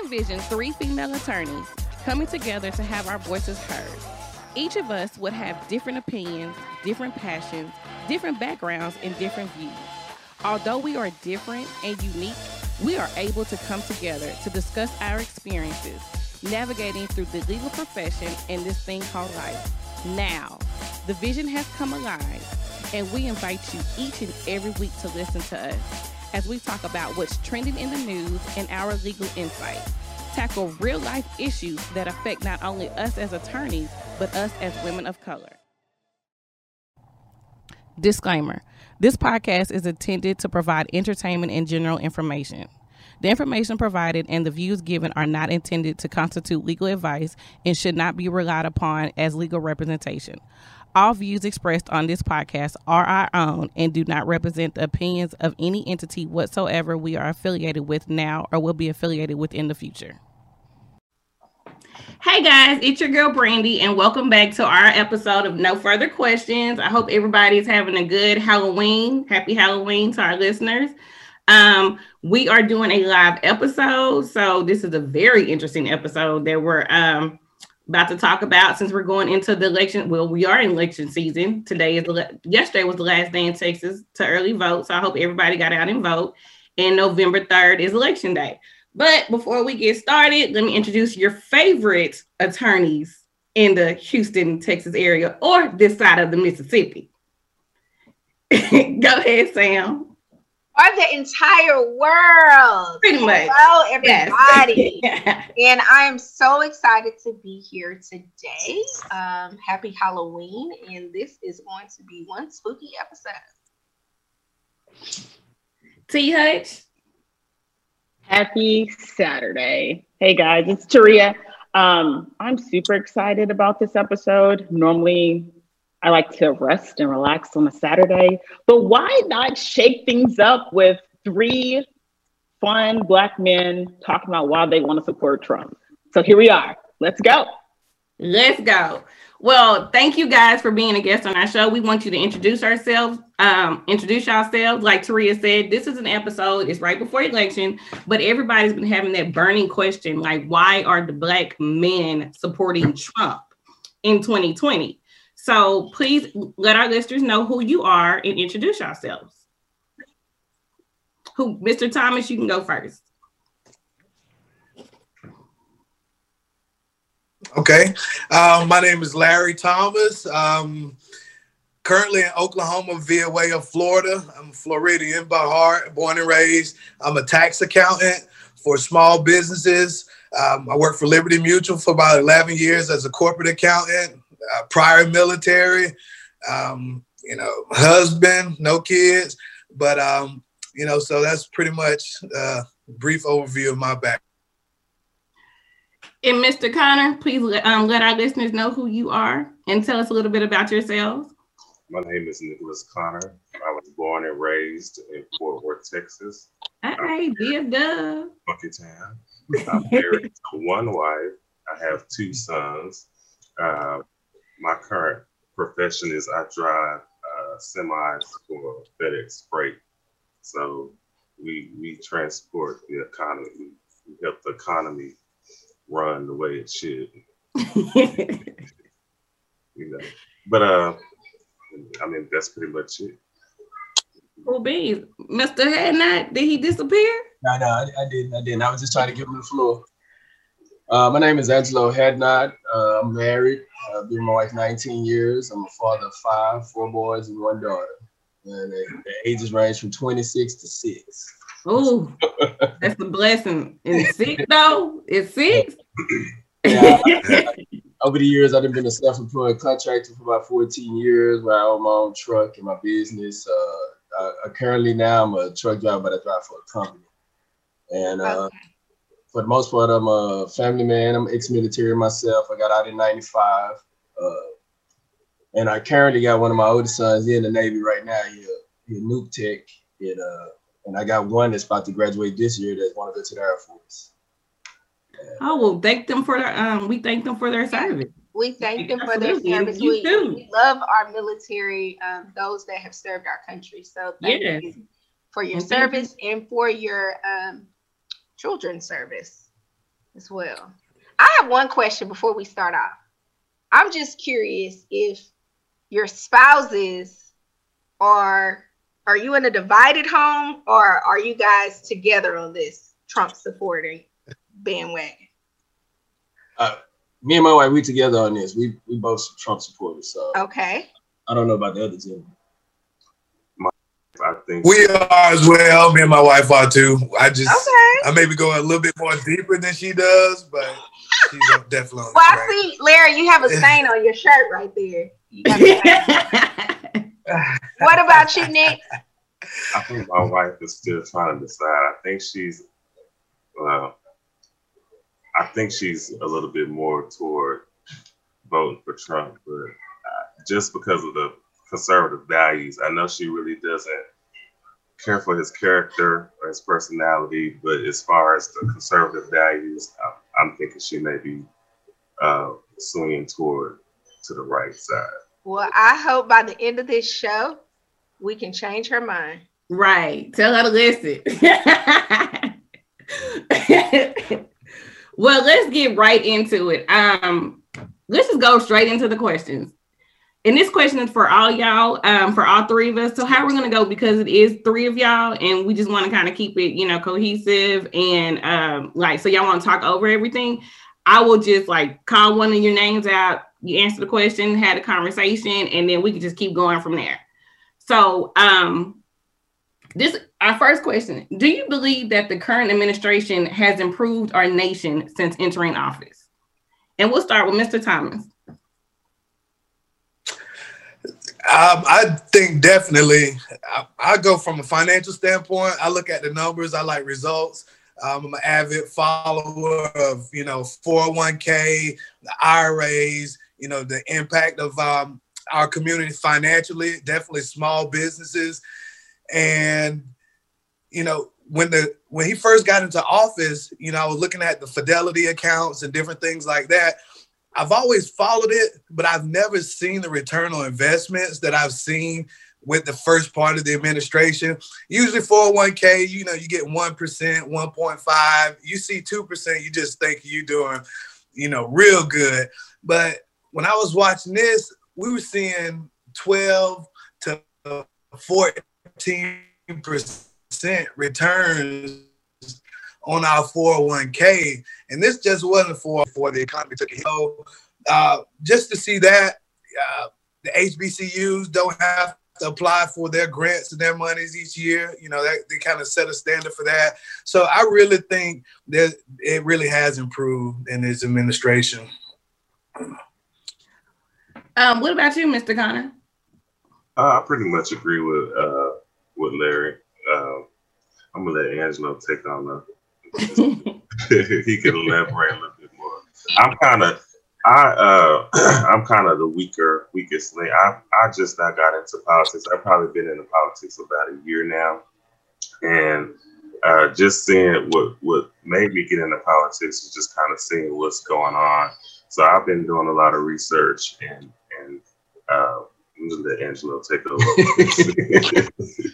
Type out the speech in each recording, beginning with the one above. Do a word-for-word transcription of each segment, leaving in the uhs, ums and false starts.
envision three female attorneys coming together to have our voices heard. Each of us would have different opinions, different passions, different backgrounds, and different views. Although we are different and unique, we are able to come together to discuss our experiences, navigating through the legal profession and this thing called life. Now, the vision has come alive, and we invite you each and every week to listen to us as we talk about what's trending in the news and our legal insight, tackle real-life issues that affect not only us as attorneys, but us as women of color. Disclaimer: this podcast is intended to provide entertainment and general information. The information provided and the views given are not intended to constitute legal advice and should not be relied upon as legal representation. All views expressed on this podcast are our own and do not represent the opinions of any entity whatsoever we are affiliated with now or will be affiliated with in the future. Hey guys, it's your girl Brandy, and welcome back to our episode of No Further Questions. I hope everybody's having a good Halloween. Happy Halloween to our listeners. Um, we are doing a live episode, so this is a very interesting episode that we're um, about to talk about since we're going into the election. Well, we are in election season. Today is the, yesterday was the last day in Texas to early vote, so I hope everybody got out and vote. And November third is election day. But before we get started, let me introduce your favorite attorneys in the Houston, Texas area, or this side of the Mississippi. Go ahead, Sam. Or the entire world. Pretty much. Hello, everybody. Yes. And I'm so excited to be here today. Um, happy Halloween. And this is going to be one spooky episode. T Hutch. Happy Saturday. Hey guys, it's Taria. Um, I'm super excited about this episode. Normally, I like to rest and relax on a Saturday, but why not shake things up with three fun Black men talking about why they want to support Trump? So here we are. Let's go. Let's go. Well, thank you guys for being a guest on our show. We want you to introduce ourselves, um, introduce yourselves. Like Taria said, this is an episode, it's right before election, but everybody's been having that burning question, like, why are the Black men supporting Trump in twenty twenty? So please let our listeners know who you are and introduce yourselves. Who, Mister Thomas, you can go first. Okay. Um, my name is Larry Thomas. Um, currently in Oklahoma via way of Florida. I'm Floridian by heart, born and raised. I'm a tax accountant for small businesses. Um, I worked for Liberty Mutual for about eleven years as a corporate accountant, uh, prior military, um, you know, husband, no kids. But, um, you know, so that's pretty much a brief overview of my background. And Mister Connor, please um, let our listeners know who you are and tell us a little bit about yourselves. My name is Nicholas Connor. I was born and raised in Fort Worth, Texas. All right, dear Dove. Funky Town. I'm married to one wife. I have two sons. Uh, my current profession is I drive uh, semis for FedEx Freight. So we we transport the economy. We, we help the economy run the way it should. You know, but uh, I mean that's pretty much it. Cool beans. Mister Hadnot, did he disappear? No, no, I, I didn't. I didn't. I was just trying to give him the floor. Uh, my name is Angelo Hadnot. Uh, I'm married. I've been with my wife nineteen years. I'm a father of five, four boys and one daughter. And they, their ages range from twenty-six to six. Oh, that's a blessing. And six though? It's six? Yeah, I, I, over the years, I've been a self-employed contractor for about fourteen years, where I own my own truck and my business. Uh, I, I currently now I'm a truck driver, but I drive for a company. And uh, okay. For the most part, I'm a family man. I'm ex-military myself. I got out in ninety-five. Uh, and I currently got one of my oldest sons in the Navy right now. He's a nuke tech. It, uh, and I got one that's about to graduate this year that's want to go to the Air Force. Oh, well, thank them for their, um, we thank them for their service. We thank them for their Absolutely. service. You We, too. we love our military, um, those that have served our country. So thank Yes. you for your And thank service and for your um, children's service. as well. I have one question before we start off. I'm just curious if your spouses are, are you in a divided home, or are you guys together on this Trump supporting bandwagon? Uh, me and my wife, we together on this. We we both Trump supporters. So okay. I don't know about the other gentlemen. I think we are as well. Me and my wife are too. I just, okay. I maybe go a little bit more deeper than she does, but she's definitely on well, the I see, Larry, you have a stain on your shirt right there. You got a stain. What about you, Nick? I think my wife is still trying to decide. I think she's, well, I think she's a little bit more toward voting for Trump, but uh, just because of the conservative values. I know she really doesn't care for his character or his personality, but as far as the conservative values, I'm thinking she may be uh, swinging toward to the right side. Well, I hope by the end of this show, we can change her mind. Right. Tell her to listen. Well, let's get right into it. Um, let's just go straight into the questions. And this question is for all y'all, um, for all three of us. So how we're going to go, because it is three of y'all, and we just want to kind of keep it, you know, cohesive and um, like, so y'all want to talk over everything. I will just like call one of your names out. You answer the question, had a conversation, and then we can just keep going from there. So um, this, our first question, do you believe that the current administration has improved our nation since entering office? And we'll start with Mister Thomas. Um, I think definitely. I, I go from a financial standpoint. I look at the numbers. I like results. Um, I'm an avid follower of, you know, four oh one k, the I R As, you know, the impact of um, our community financially, definitely small businesses. And, you know, when the when he first got into office, you know, I was looking at the Fidelity accounts and different things like that. I've always followed it, but I've never seen the return on investments that I've seen with the first part of the administration. Usually four oh one k, you know, you get one percent, one point five. You see two percent, you just think you're doing, you know, real good. But when I was watching this, we were seeing twelve to fourteen percent returns on our four oh one k. And this just wasn't for, for the economy took a hit. So uh, just to see that, uh, the H B C Us don't have to apply for their grants and their monies each year. You know, that, they kind of set a standard for that. So I really think that it really has improved in his administration. Um, what about you, Mister Connor? Uh, I pretty much agree with uh, with Larry. Uh, I'm gonna let Angelo take on the. He can elaborate a little bit more. I'm kind of, I, uh, I'm kind of the weaker, weakest link. I, I just not got into politics. I've probably been into politics about a year now, and uh, just seeing what what made me get into politics was just kind of seeing what's going on. So I've been doing a lot of research, and and uh, I'm gonna let Angelo take over.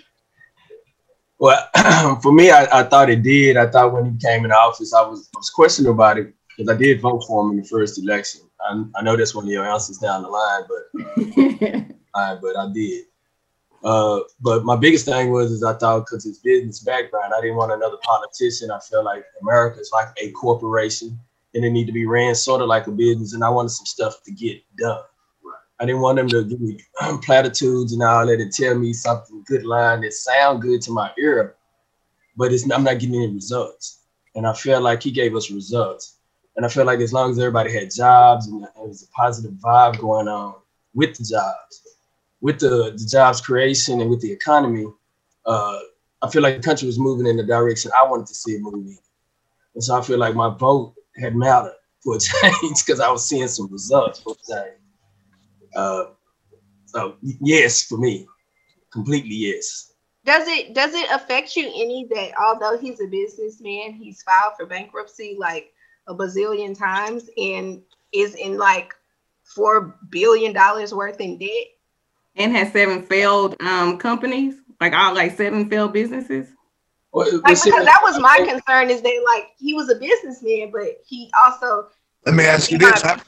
Well, for me, I, I thought it did. I thought when he came in office, I was, I was questioning about it because I did vote for him in the first election. I, I know that's one of your answers down the line, but uh, but I did. Uh, but my biggest thing was is I thought because his business background, I didn't want another politician. I felt like America is like a corporation and it need to be ran sort of like a business, and I wanted some stuff to get done. I didn't want them to give me platitudes and all that and tell me something good line that sound good to my ear, but it's, I'm not getting any results. And I feel like he gave us results. And I feel like as long as everybody had jobs and there was a positive vibe going on with the jobs, with the, the jobs creation and with the economy, uh, I feel like the country was moving in the direction I wanted to see it moving. And so I feel like my vote had mattered for a change because I was seeing some results for a change. Uh, so yes, for me, completely yes. Does it does it affect you any that although he's a businessman, he's filed for bankruptcy like a bazillion times and is in like four billion dollars worth in debt, and has seven failed um companies, like all like seven failed businesses? Well, like, because that was my concern, is that like he was a businessman, but he also. Let me ask you this. How,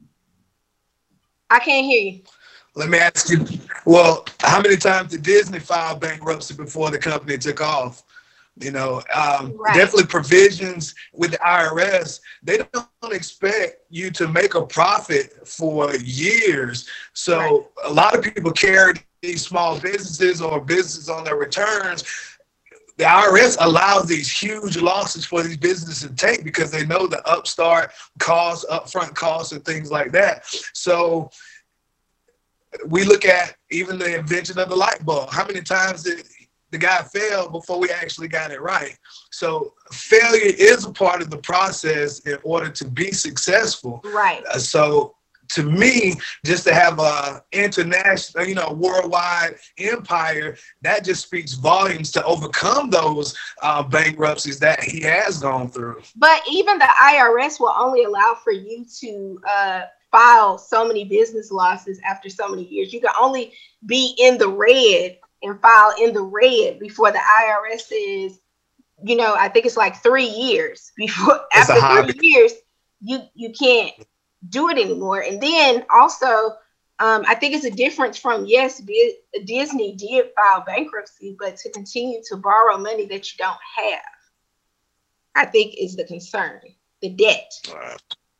I can't hear you. let me ask you, well, how many times did Disney file bankruptcy before the company took off? You know, um, Right. definitely provisions with the I R S. They don't expect you to make a profit for years. So Right. a lot of people carry these small businesses or businesses on their returns. The I R S allows these huge losses for these businesses to take because they know the upstart costs, upfront costs, and things like that. So we look at even the invention of the light bulb. How many times did the guy fail before we actually got it right? So failure is a part of the process in order to be successful. Right. Uh, so to me, just to have a international, you know, worldwide empire, that just speaks volumes to overcome those uh, bankruptcies that he has gone through. But even the I R S will only allow for you to uh, file so many business losses after so many years. You can only be in the red and file in the red before the I R S is, you know, I think it's like three years before. It's a after hobby. three years, you you can't do it anymore. And then also, um, I think it's a difference from, yes, Bi- Disney did file bankruptcy, but to continue to borrow money that you don't have, I think is the concern, the debt. Uh,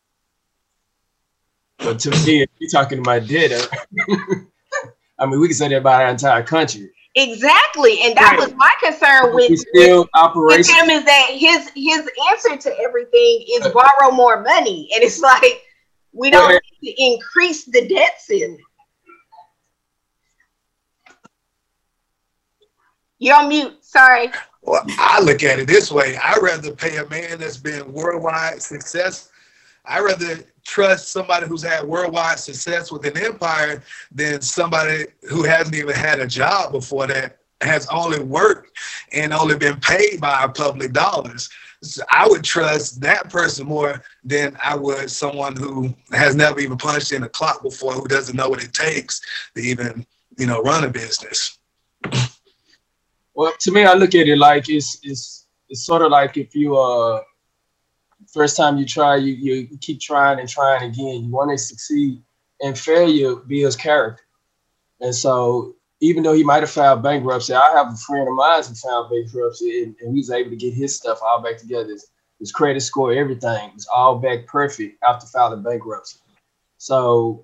But to me, if you're talking about debt, I mean, we can say that about our entire country. Exactly, and that Right. was my concern with, We still with, with operation. him, is that his his answer to everything is borrow more money, and it's like we don't Right. need to increase the debt ceiling. You're on mute. Sorry. Well, I look at it this way. I'd rather pay a man that's been worldwide success. I'd rather trust somebody who's had worldwide success with an empire than somebody who hasn't even had a job before that, has only worked and only been paid by our public dollars. So I would trust that person more than I would someone who has never even punched in a clock before, who doesn't know what it takes to even, you know, run a business. Well, to me, I look at it like it's it's it's sort of like if you uh first time you try, you you keep trying and trying again. You want to succeed, and failure builds character. And so, even though he might have filed bankruptcy, I have a friend of mine who filed bankruptcy, and, and he was able to get his stuff all back together. His, his credit score, everything was all back perfect after filing bankruptcy. So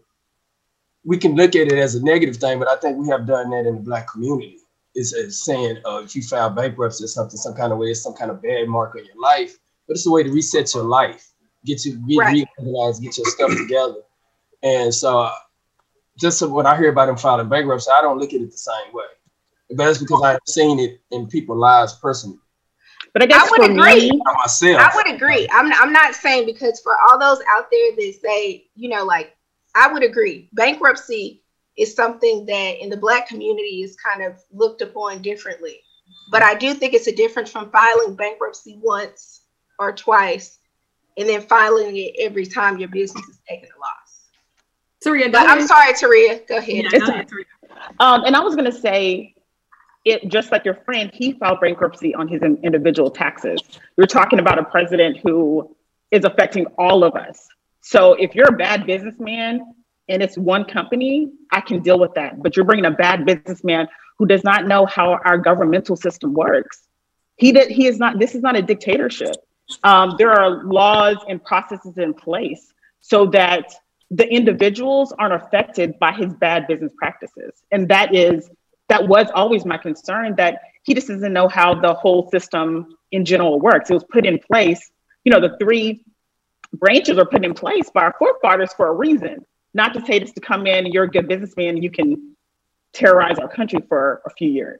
we can look at it as a negative thing, but I think we have done that in the Black community. It's, it's saying uh, if you file bankruptcy or something, some kind of way, it's some kind of bad mark on your life. But it's a way to reset your life, get you get Right. reorganized, get your stuff together. And so, uh, just so when I hear about them filing bankruptcy, I don't look at it the same way. But that's because I've seen it in people's lives personally. But I guess I would for agree. me, Not myself. I would agree. I'm I'm not saying, because for all those out there that say, you know, like, I would agree. Bankruptcy is something that in the Black community is kind of looked upon differently. But I do think it's a difference from filing bankruptcy once or twice and then filing it every time your business is taking a loss. Taria, go But I'm ahead. sorry, Taria. Go ahead. Yeah, go ahead, Taria. um, and I was going to say, it just like your friend, he filed bankruptcy on his in- individual taxes. You're talking about a president who is affecting all of us. So if you're a bad businessman and it's one company, I can deal with that. But you're bringing a bad businessman who does not know how our governmental system works. He did. He is not. This is not a dictatorship. Um, there are laws and processes in place so that the individuals aren't affected by his bad business practices. And that is, that was always my concern, that he just doesn't know how the whole system in general works. It was put in place, you know, the three branches are put in place by our forefathers for a reason, not to say this to come in, you're a good businessman, you can terrorize our country for a few years.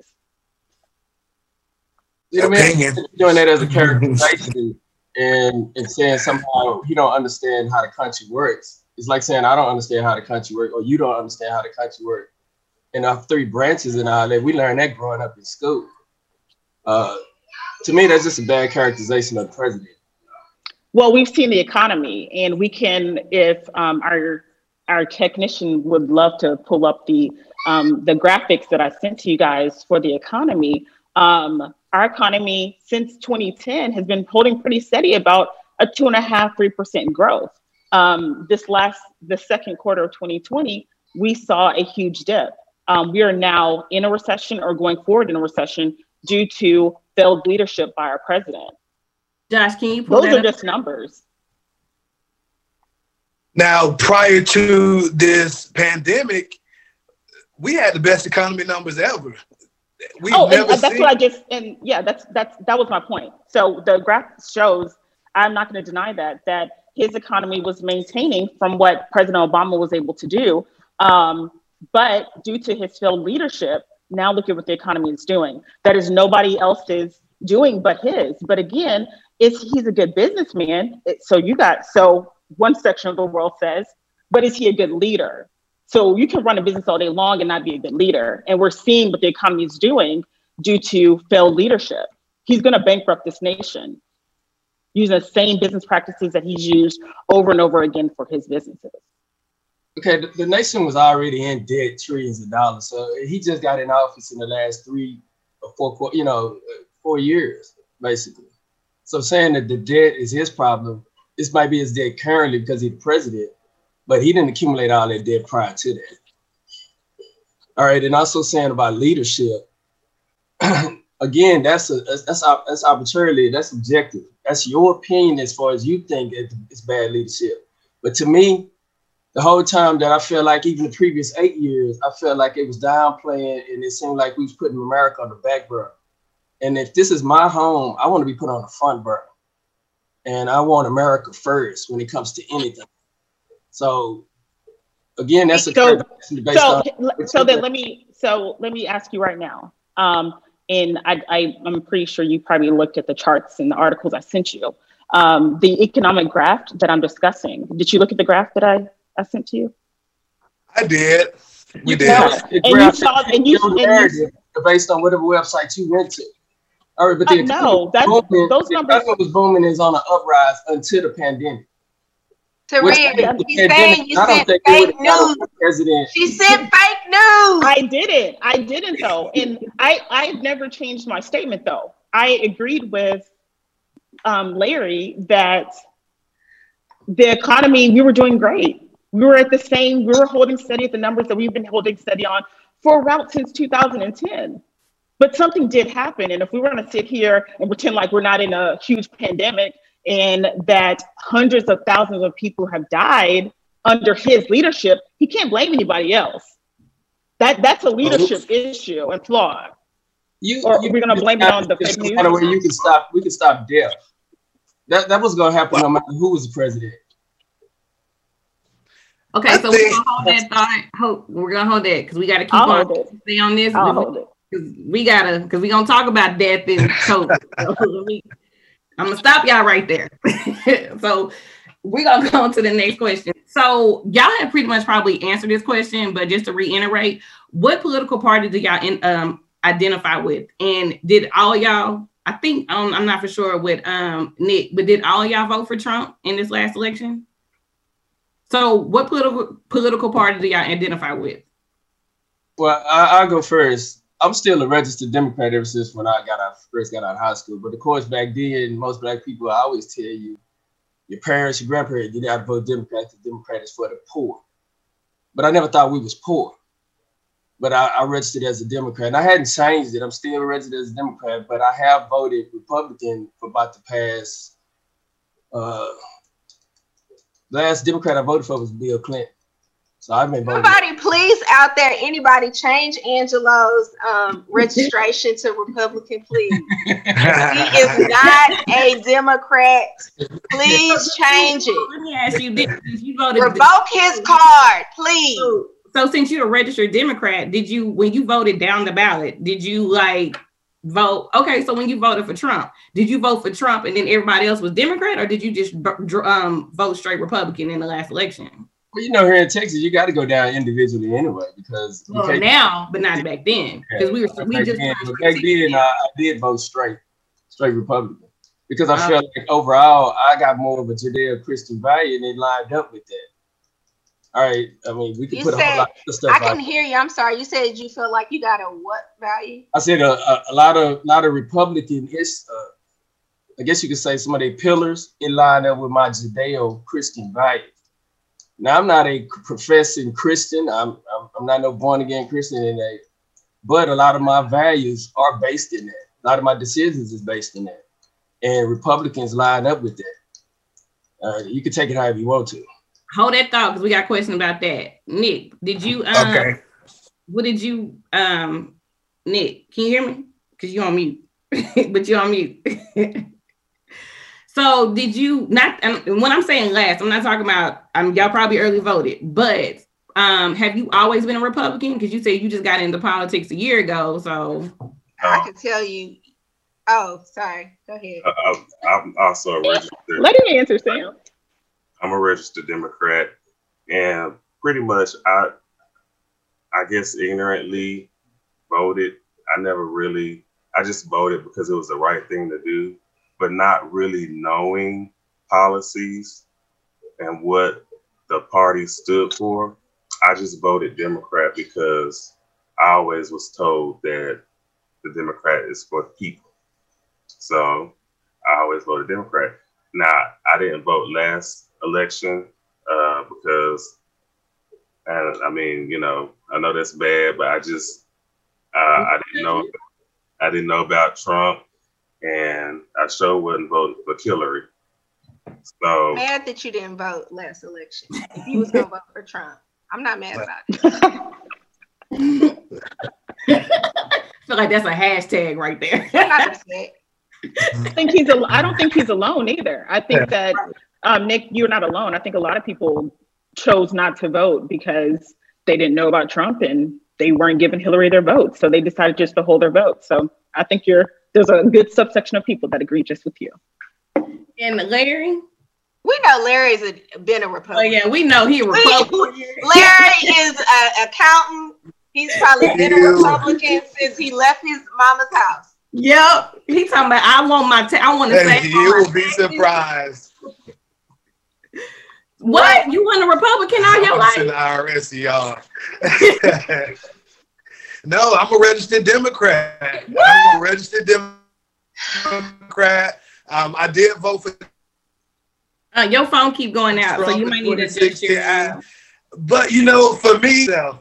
You know what I mean? Opinion. Doing that as a characterization and, and saying somehow he don't understand how the country works. It's like saying I don't understand how the country works, or you don't understand how the country works. And our three branches and all that, we learned that growing up in school. Uh, to me, that's just a bad characterization of the president. Well, we've seen the economy, and we can, if um, our our technician would love to pull up the um, the graphics that I sent to you guys for the economy. Um, our economy since twenty ten has been holding pretty steady about a two and a half, three percent growth. Um, this last, the second quarter of twenty twenty, we saw a huge dip. Um, we are now in a recession or going forward in a recession due to failed leadership by our president. Josh, can you pull Those that are up? just numbers. Now, prior to this pandemic, we had the best economy numbers ever. We've oh, never and that's seen... what I just, and yeah, that's, that's, that was my point. So the graph shows, I'm not going to deny that, that his economy was maintaining from what President Obama was able to do. Um, but due to his failed leadership, now look at what the economy is doing. That is nobody else's doing but his. But again, is he's a good businessman. So you got, so one section of the world says, but is he a good leader? So you can run a business all day long and not be a good leader. And we're seeing what the economy is doing due to failed leadership. He's going to bankrupt this nation using the same business practices that he's used over and over again for his businesses. Okay, the, the nation was already in debt, trillions of dollars. So he just got in office in the last three or four, you know, four years, basically. So saying that the debt is his problem, this might be his debt currently because he's the president, but he didn't accumulate all that debt prior to that. All right, and also saying about leadership, again, that's a that's that's, that's arbitrarily, that's subjective. That's your opinion as far as you think it's bad leadership. But to me, the whole time that I feel like even the previous eight years, I felt like it was downplaying and it seemed like we was putting America on the back burner. And if this is my home, I want to be put on the front burner. And I want America first when it comes to anything. So again, that's a so, based so, on, so then let me so let me ask you right now. Um, and I, I I'm pretty sure you probably looked at the charts and the articles I sent you. Um, the economic graph that I'm discussing. Did you look at the graph that I, I sent to you? I did. We you did. Saw, and you saw and you, and you based on whatever website you went to. All right, but the uh, no, that booming, those numbers was booming is on an uprise until the pandemic. Taria, she's saying you sent fake news. President. She sent fake news. I didn't. I didn't though, and I I've never changed my statement though. I agreed with um, Larry that the economy, we were doing great. We were at the same. We were holding steady at the numbers that we've been holding steady on for about since two thousand ten. But something did happen. And if we were going to sit here and pretend like we're not in a huge pandemic and that hundreds of thousands of people have died under his leadership, he can't blame anybody else. That That's a leadership oh. issue and flaw. You, or you, we're going to blame it on the fake news. Where you can stop, we can stop death. That, that was going to happen no matter who was the president. Okay, so we're going to hold that thought. Hope, we're going to hold that because we got to keep I'll on stay on this. I'll hold it. We gotta, because we're gonna talk about death and COVID. So I'm gonna stop y'all right there. So we're gonna go on to the next question. So y'all have pretty much probably answered this question, but just to reiterate, what political party do y'all in, um, identify with? And did all y'all, I think, um, I'm not for sure with um, Nick, but did all y'all vote for Trump in this last election? So what political political party do y'all identify with? Well, I, I'll go first. I'm still a registered Democrat ever since when I got out, first got out of high school. But of course, back then, most black people, I always tell you, your parents, your grandparents, you got to vote Democrat. The Democrat is for the poor. But I never thought we was poor. But I, I registered as a Democrat. And I hadn't changed it. I'm still registered as a Democrat. But I have voted Republican for about the past. Uh, last Democrat I voted for was Bill Clinton. So I've been voting. Somebody please out there, anybody change Angelo's um, registration to Republican, please. He is not a Democrat. Please change it. Let me ask you this. You voted Revoke his card, please. So, so since you're a registered Democrat, did you, when you voted down the ballot, did you like vote? Okay, so when you voted for Trump, did you vote for Trump and then everybody else was Democrat, or did you just um, vote straight Republican in the last election? Well, you know, here in Texas, you got to go down individually anyway because well, now, but not back then because yeah, we were we just then, back then I, I did vote straight, straight Republican because I uh, felt like overall I got more of a Judeo-Christian value and it lined up with that. All right. I mean, we can You put a said- whole lot of stuff I out can there. hear you. I'm sorry. You said you feel like you got a what value? I said a, a, a lot of lot of Republican his uh, I guess you could say some of their pillars in line up with my Judeo-Christian values. Now I'm not a professing Christian. I'm I'm, I'm not no born again Christian in a, but a lot of my values are based in that. A lot of my decisions is based in that, and Republicans line up with that. Uh, you can take it however you want to. Hold that thought because we got a question about that. Nick, did you um Okay. what did you um Nick, can you hear me? Because you're on mute. But you're on mute. So did you not and when I'm saying last, I'm not talking about um y'all probably early voted, but um have you always been a Republican? Because you said you just got into politics a year ago. So I can tell you. Oh, sorry. Go ahead. Uh, I'm, I'm also a registered. Let him answer, Sam. I'm a registered Democrat, and pretty much I, I guess ignorantly voted. I never really. I just voted because it was the right thing to do, but not really knowing policies and what the party stood for. I just voted Democrat because I always was told that the Democrat is for people. So I always voted Democrat. Now, I didn't vote last election uh, because, and I mean, you know, I know that's bad, but I just, uh, I didn't know, I didn't know about Trump, and I sure wasn't voting for Hillary. So Mad that you didn't vote last election. If you was gonna vote for Trump, I'm not mad about it. I feel like that's a hashtag right there. I'm not upset. I think he's. Al- I don't think he's alone either. I think that um, Nick, you're not alone. I think a lot of people chose not to vote because they didn't know about Trump and they weren't giving Hillary their vote, so they decided just to hold their vote. So I think you're. There's a good subsection of people that agree just with you. And Larry? We know Larry's a, been a Oh Republican. yeah, we know he a Republican. Larry is an accountant. He's probably been a Republican since he left his mama's house. Yep. He talking about I want my ta- I want to And say you will be surprised. what? You want a Republican all your I'm in life? the I R S, y'all. No, I'm a registered Democrat. What? I'm a registered Democrat. Um, I did vote for Uh, your phone keep going out, so Trump you in might need to twenty adjust sixteen. your. I- But you know, for me, though,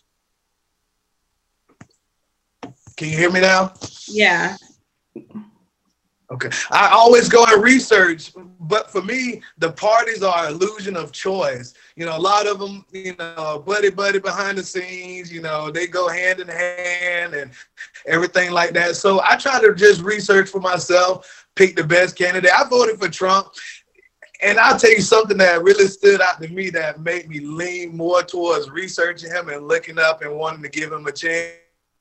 can you hear me now? Yeah. Okay. I always go and research, but for me, the parties are an illusion of choice. You know, a lot of them, you know, buddy buddy behind the scenes, you know, they go hand in hand and everything like that. So I try to just research for myself, pick the best candidate. I voted for Trump. And I'll tell you something that really stood out to me that made me lean more towards researching him and looking up and wanting to give him a chance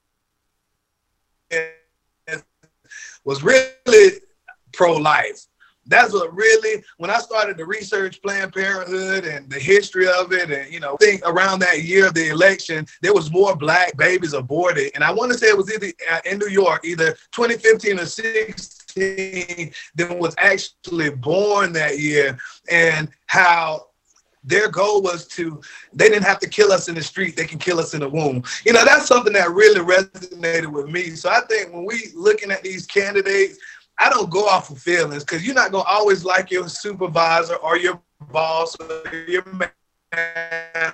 was really pro-life. That's what really, when I started to research Planned Parenthood and the history of it, and, you know, I think around that year of the election, there was more black babies aborted. And I want to say it was either in New York, either twenty fifteen or sixteen, that was actually born that year, and how their goal was to, they didn't have to kill us in the street, they can kill us in the womb. You know, that's something that really resonated with me. So I think when we looking at these candidates, I don't go off of feelings, because you're not going to always like your supervisor or your boss or your manager.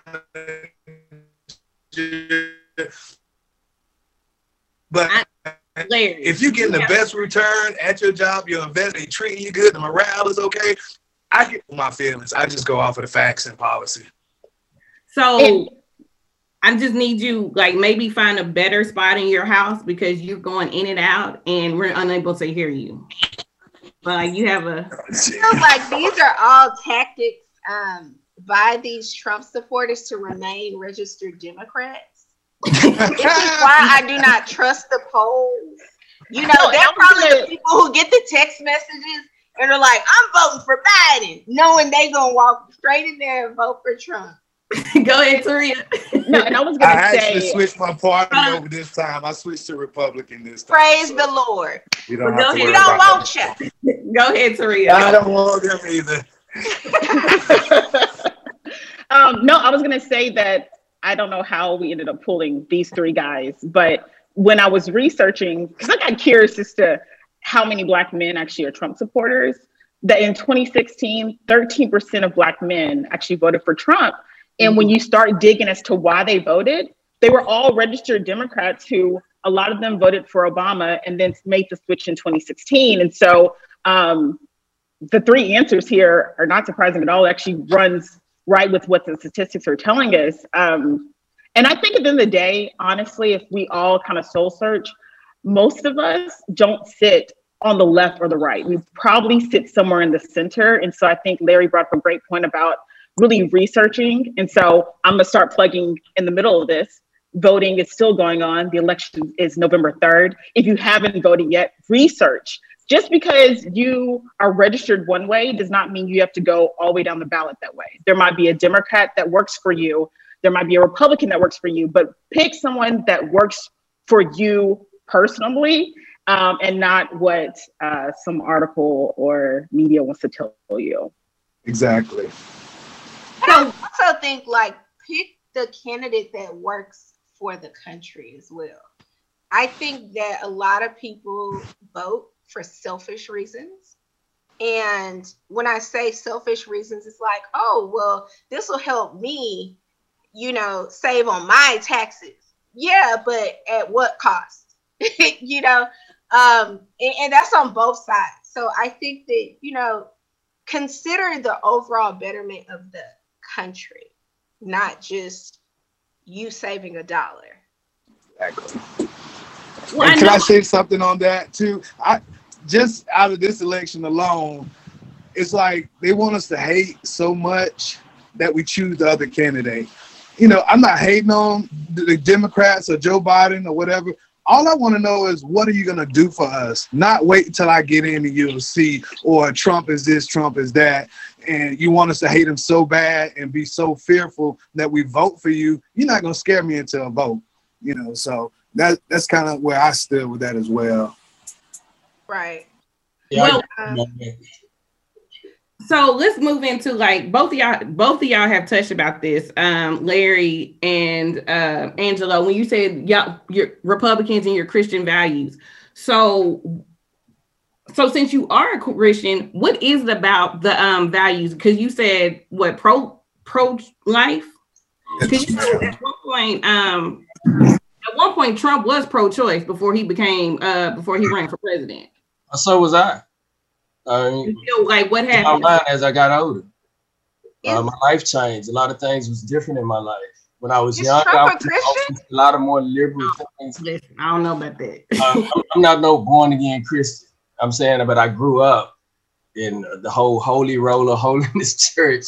But Larry, if you're getting the yeah. best return at your job, you're investing, they treating you good, the morale is okay, I get my feelings. I just go off of the facts and policy. So And- I just need you, like, maybe find a better spot in your house because you're going in and out and we're unable to hear you. But like, you have a Feels like these are all tactics um, by these Trump supporters to remain registered Democrats. This is why I do not trust the polls. You know, No, they're I'm probably gonna- the people who get the text messages and are like, I'm voting for Biden, knowing they gonna walk straight in there and vote for Trump. go ahead, Taria. No, and I was I gonna actually say, switched my party over this time. I switched to Republican this time. Praise so the Lord. You don't Well, have to go We worry ahead. don't about want that. you. Go ahead, Taria. I don't want them either. um, Um, no, I was going to say that I don't know how we ended up pulling these three guys, but when I was researching, because I got curious as to how many Black men actually are Trump supporters, that in twenty sixteen, thirteen percent of Black men actually voted for Trump. And mm-hmm. when you start digging as to why they voted, they were all registered Democrats who a lot of them voted for Obama and then made the switch in twenty sixteen. And so um, the three answers here are not surprising at all. It actually runs right with what the statistics are telling us. Um, and I think at the end of the day, honestly, if we all kind of soul search, most of us don't sit on the left or the right. We probably sit somewhere in the center. And so I think Larry brought up a great point about really researching. And so I'm gonna start plugging in the middle of this. Voting is still going on. The election is November third. If you haven't voted yet, research. Just because you are registered one way does not mean you have to go all the way down the ballot that way. There might be a Democrat that works for you. There might be a Republican that works for you, but pick someone that works for you personally um, and not what uh, some article or media wants to tell you. Exactly. I also think like pick the candidate that works for the country as well. I think that a lot of people vote for selfish reasons. And when I say selfish reasons, it's like, oh, well, this will help me, you know, save on my taxes. Yeah, but at what cost? you know, um, and, and that's on both sides. So I think that, you know, consider the overall betterment of the country, not just you saving a dollar. Exactly. Well, and can I, I say something on that too? I just out of this election alone, it's like they want us to hate so much that we choose the other candidate. You know, I'm not hating on the Democrats or Joe Biden or whatever. All I want to know is, what are you going to do for us? Not wait until I get in and you'll see, or Trump is this, Trump is that. And you want us to hate him so bad and be so fearful that we vote for you. You're not going to scare me into a vote, you know, so that that's kind of where I stood with that as well. Right. Yeah, well, um, so let's move into like both of y'all. Both of y'all have touched about this, um, Larry and uh, Angelo. When you said y'all, you're Republicans and your Christian values. So, so since you are a Christian, what is it about the um, values? Because you said what pro pro life. Because you said at one point, um, at one point, Trump was pro choice before he became uh, before he ran for president. So was I. I mean, you feel like what happened as I got older? Uh, my life changed. A lot of things was different in my life. When I was Is young, Trump I a was Christian? a lot of more liberal things. Listen, I don't know about that. um, I'm not no born again Christian. I'm saying, but I grew up in the whole holy roller holiness church,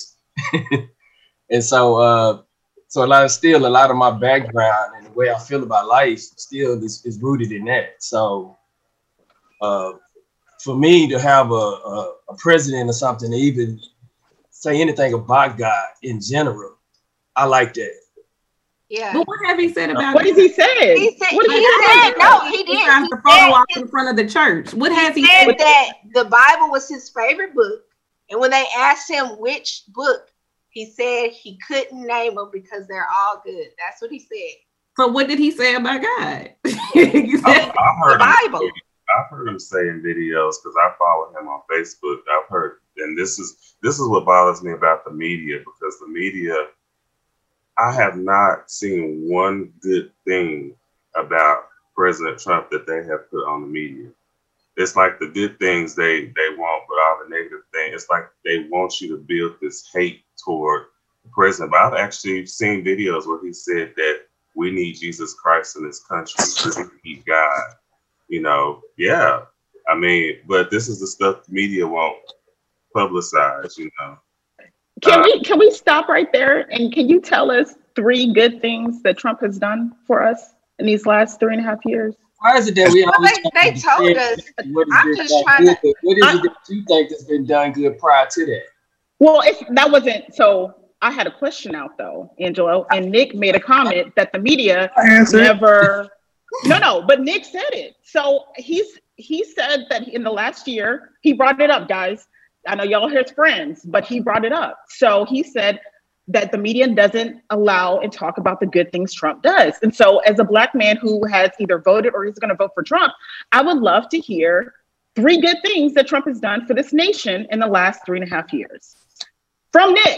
and so uh, so a lot of still a lot of my background and the way I feel about life still is, is rooted in that. So. Uh, For me to have a, a, a president or something to even say anything about God in general, I like that. Yeah. But what have he said about what it? What has he said? He said, what he he said no, he did. He trying to photo op in front of the church. What has he, he said? said? That the Bible was his favorite book. And when they asked him which book, he said he couldn't name them because they're all good. That's what he said. So what did he say about God? He said, I, I've heard the Bible. Him, I've heard him say in videos, because I follow him on Facebook. I've heard, and this is this is what bothers me about the media, because the media, I have not seen one good thing about President Trump that they have put on the media. It's like the good things they they want, but all the negative things, it's like they want you to build this hate toward the president. But I've actually seen videos where he said that we need Jesus Christ in this country, we need God. You know, yeah. I mean, but this is the stuff the media won't publicize, you know. Can uh, we can we stop right there? And can you tell us three good things that Trump has done for us in these last three and a half years? Why is it that we Well, always they, they told us. what is I'm it just that trying good, to. what is I, it that you think that's been done good prior to that? Well, it's, that wasn't so. I had a question out though, Angelo, and Nick made a comment that the media never. No, no, but Nick said it. So he's he said that in the last year, he brought it up, guys. I know y'all are his friends, but he brought it up. So he said that the media doesn't allow and talk about the good things Trump does. And so as a Black man who has either voted or is going to vote for Trump, I would love to hear three good things that Trump has done for this nation in the last three and a half years. From Nick.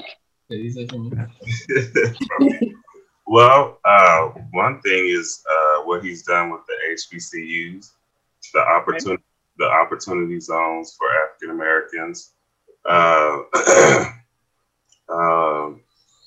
Well, uh, one thing is uh, what he's done with the H B C Us, the opportunity, the opportunity zones for African Americans. Uh, um,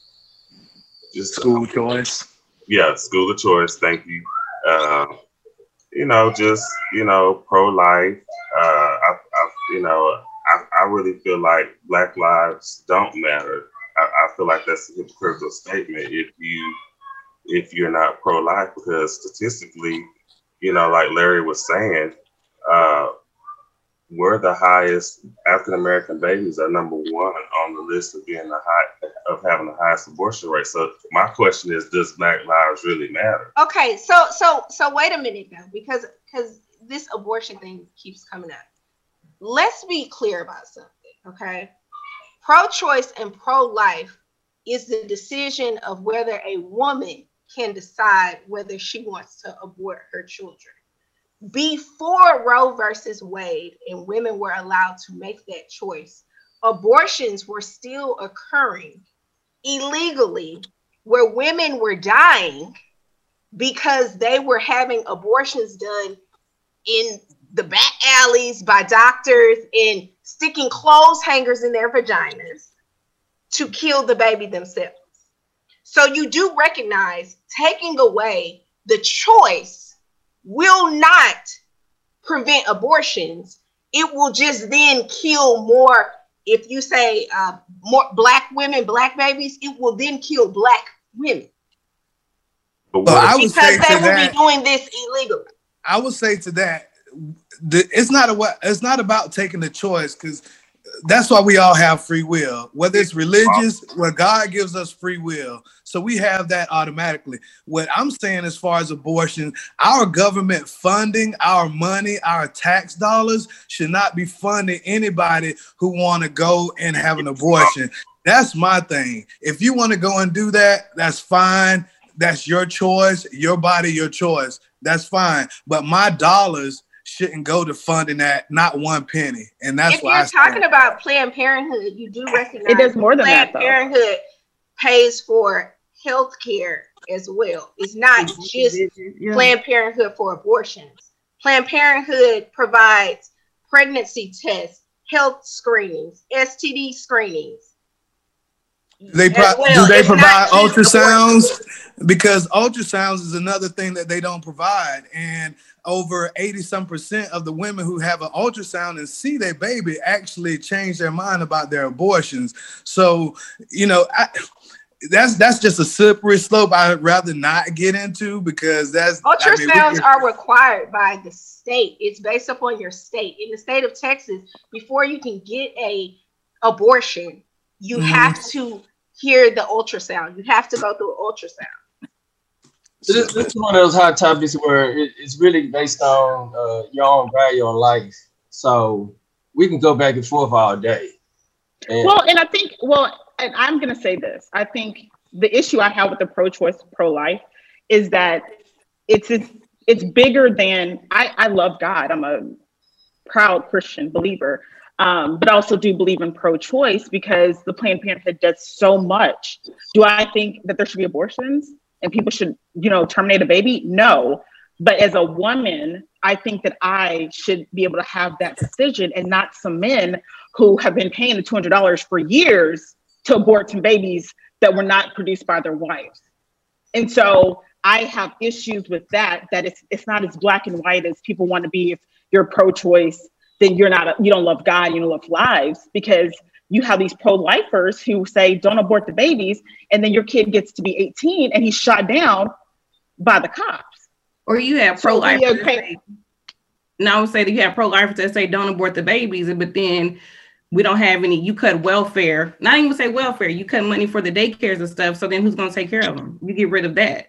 just School choice. Yeah, school of choice. Thank you. Uh, you know, just you know, pro-life. Uh, I, I, you know, I, I really feel like Black lives don't matter. I, I feel like that's a hypocritical statement if you if you're not pro-life, because statistically, you know, like Larry was saying, uh, we're the highest African American babies are number one on the list of being the high of having the highest abortion rate. So my question is, does Black lives really matter? Okay, so so so wait a minute now, because because this abortion thing keeps coming up. Let's be clear about something, okay? Pro-choice and pro-life is the decision of whether a woman can decide whether she wants to abort her children. Before Roe versus Wade and women were allowed to make that choice, abortions were still occurring illegally, where women were dying because they were having abortions done in the back alleys by doctors and sticking clothes hangers in their vaginas to kill the baby themselves. So you do recognize taking away the choice will not prevent abortions. It will just then kill more. If you say uh, more Black women, Black babies, it will then kill Black women. But I would because say they to will that, be doing this illegally. I would say to that, the, it's not a what it's not about taking the choice, because that's why we all have free will, whether it's religious, where God gives us free will. So we have that automatically. What I'm saying as far as abortion, our government funding, our money, our tax dollars should not be funding anybody who want to go and have an abortion. That's my thing. If you want to go and do that, that's fine. That's your choice, your body, your choice. That's fine. But my dollars shouldn't go to funding that, not one penny. And that's if why you're I talking stand. about Planned Parenthood, you do recognize it does more than Planned that, though. Parenthood pays for health care as well. It's not just Yeah. Planned Parenthood for abortions. Planned Parenthood provides pregnancy tests, health screenings, S T D screenings. They pro- as well. do they It's provide not just ultrasounds? Because ultrasounds is another thing that they don't provide. And over eighty some percent of the women who have an ultrasound and see their baby actually change their mind about their abortions. So, you know, I, that's that's just a slippery slope I'd rather not get into, because that's ultrasounds I mean, are required by the state. It's based upon your state. In the state of Texas, before you can get a abortion, you Mhm. have to hear the ultrasound. You have to go through an ultrasound. So this, this is one of those hot topics where it, it's really based on uh, your own value on life. So we can go back and forth all day. And Well, and I think, well, and I'm going to say this. I think the issue I have with the pro-choice, pro-life is that it's it's, it's bigger than, I, I love God. I'm a proud Christian believer, um, but I also do believe in pro-choice because the Planned Parenthood does so much. Do I think that there should be abortions and people should, you know, terminate a baby? No. But as a woman, I think that I should be able to have that decision, and not some men who have been paying the two hundred dollars for years to abort some babies that were not produced by their wives. And so I have issues with that, that it's it's not as black and white as people want to be. If you're pro-choice, then you're not, a, you don't love God, you don't love lives, because you have these pro-lifers who say, don't abort the babies. And then your kid gets to be eighteen and he's shot down by the cops. Or you have So, pro-lifers yeah, that okay. say, no, I would say that you have pro-lifers that say don't abort the babies, but then we don't have any, you cut welfare, not even say welfare, you cut money for the daycares and stuff, so then who's going to take care of them? You get rid of that.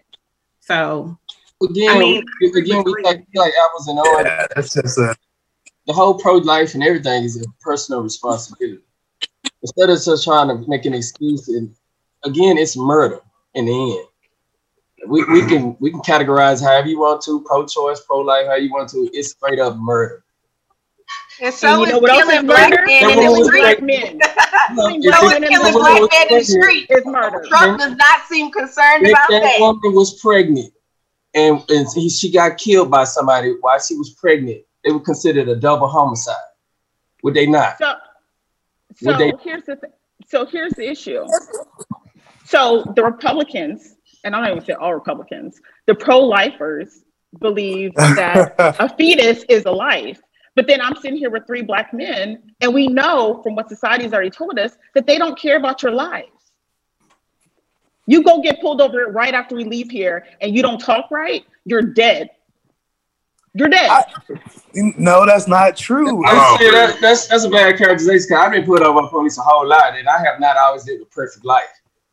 So, again, I mean, again, we like, like apples and oranges. Yeah, that's just a The whole pro-life and everything is a personal responsibility. Instead of just trying to make an excuse and again, it's murder in the end. We we can we can categorize however you want to, pro-choice, pro-life, how you want to. It's straight up murder. And so And you is know what else killing is black murder? men That in the woman was street. Black men. So Black is men in killing the black was men in the pregnant. street. is murder. Trump does not seem concerned If about that that. woman was pregnant and, and he, she got killed by somebody while she was pregnant, they would consider it a double homicide. Would they not? So, Would so they- here's the th- so here's the issue. So the Republicans, and I don't even say all Republicans, the pro-lifers believe that a fetus is a life. But then I'm sitting here with three black men, and we know from what society's already told us that they don't care about your lives. You go get pulled over right after we leave here, and you don't talk right, you're dead. You're dead. I- No, that's not true. I would say that, that's that's a bad characterization. 'Cause I've been put over by police a whole lot, and I have not always lived a perfect life.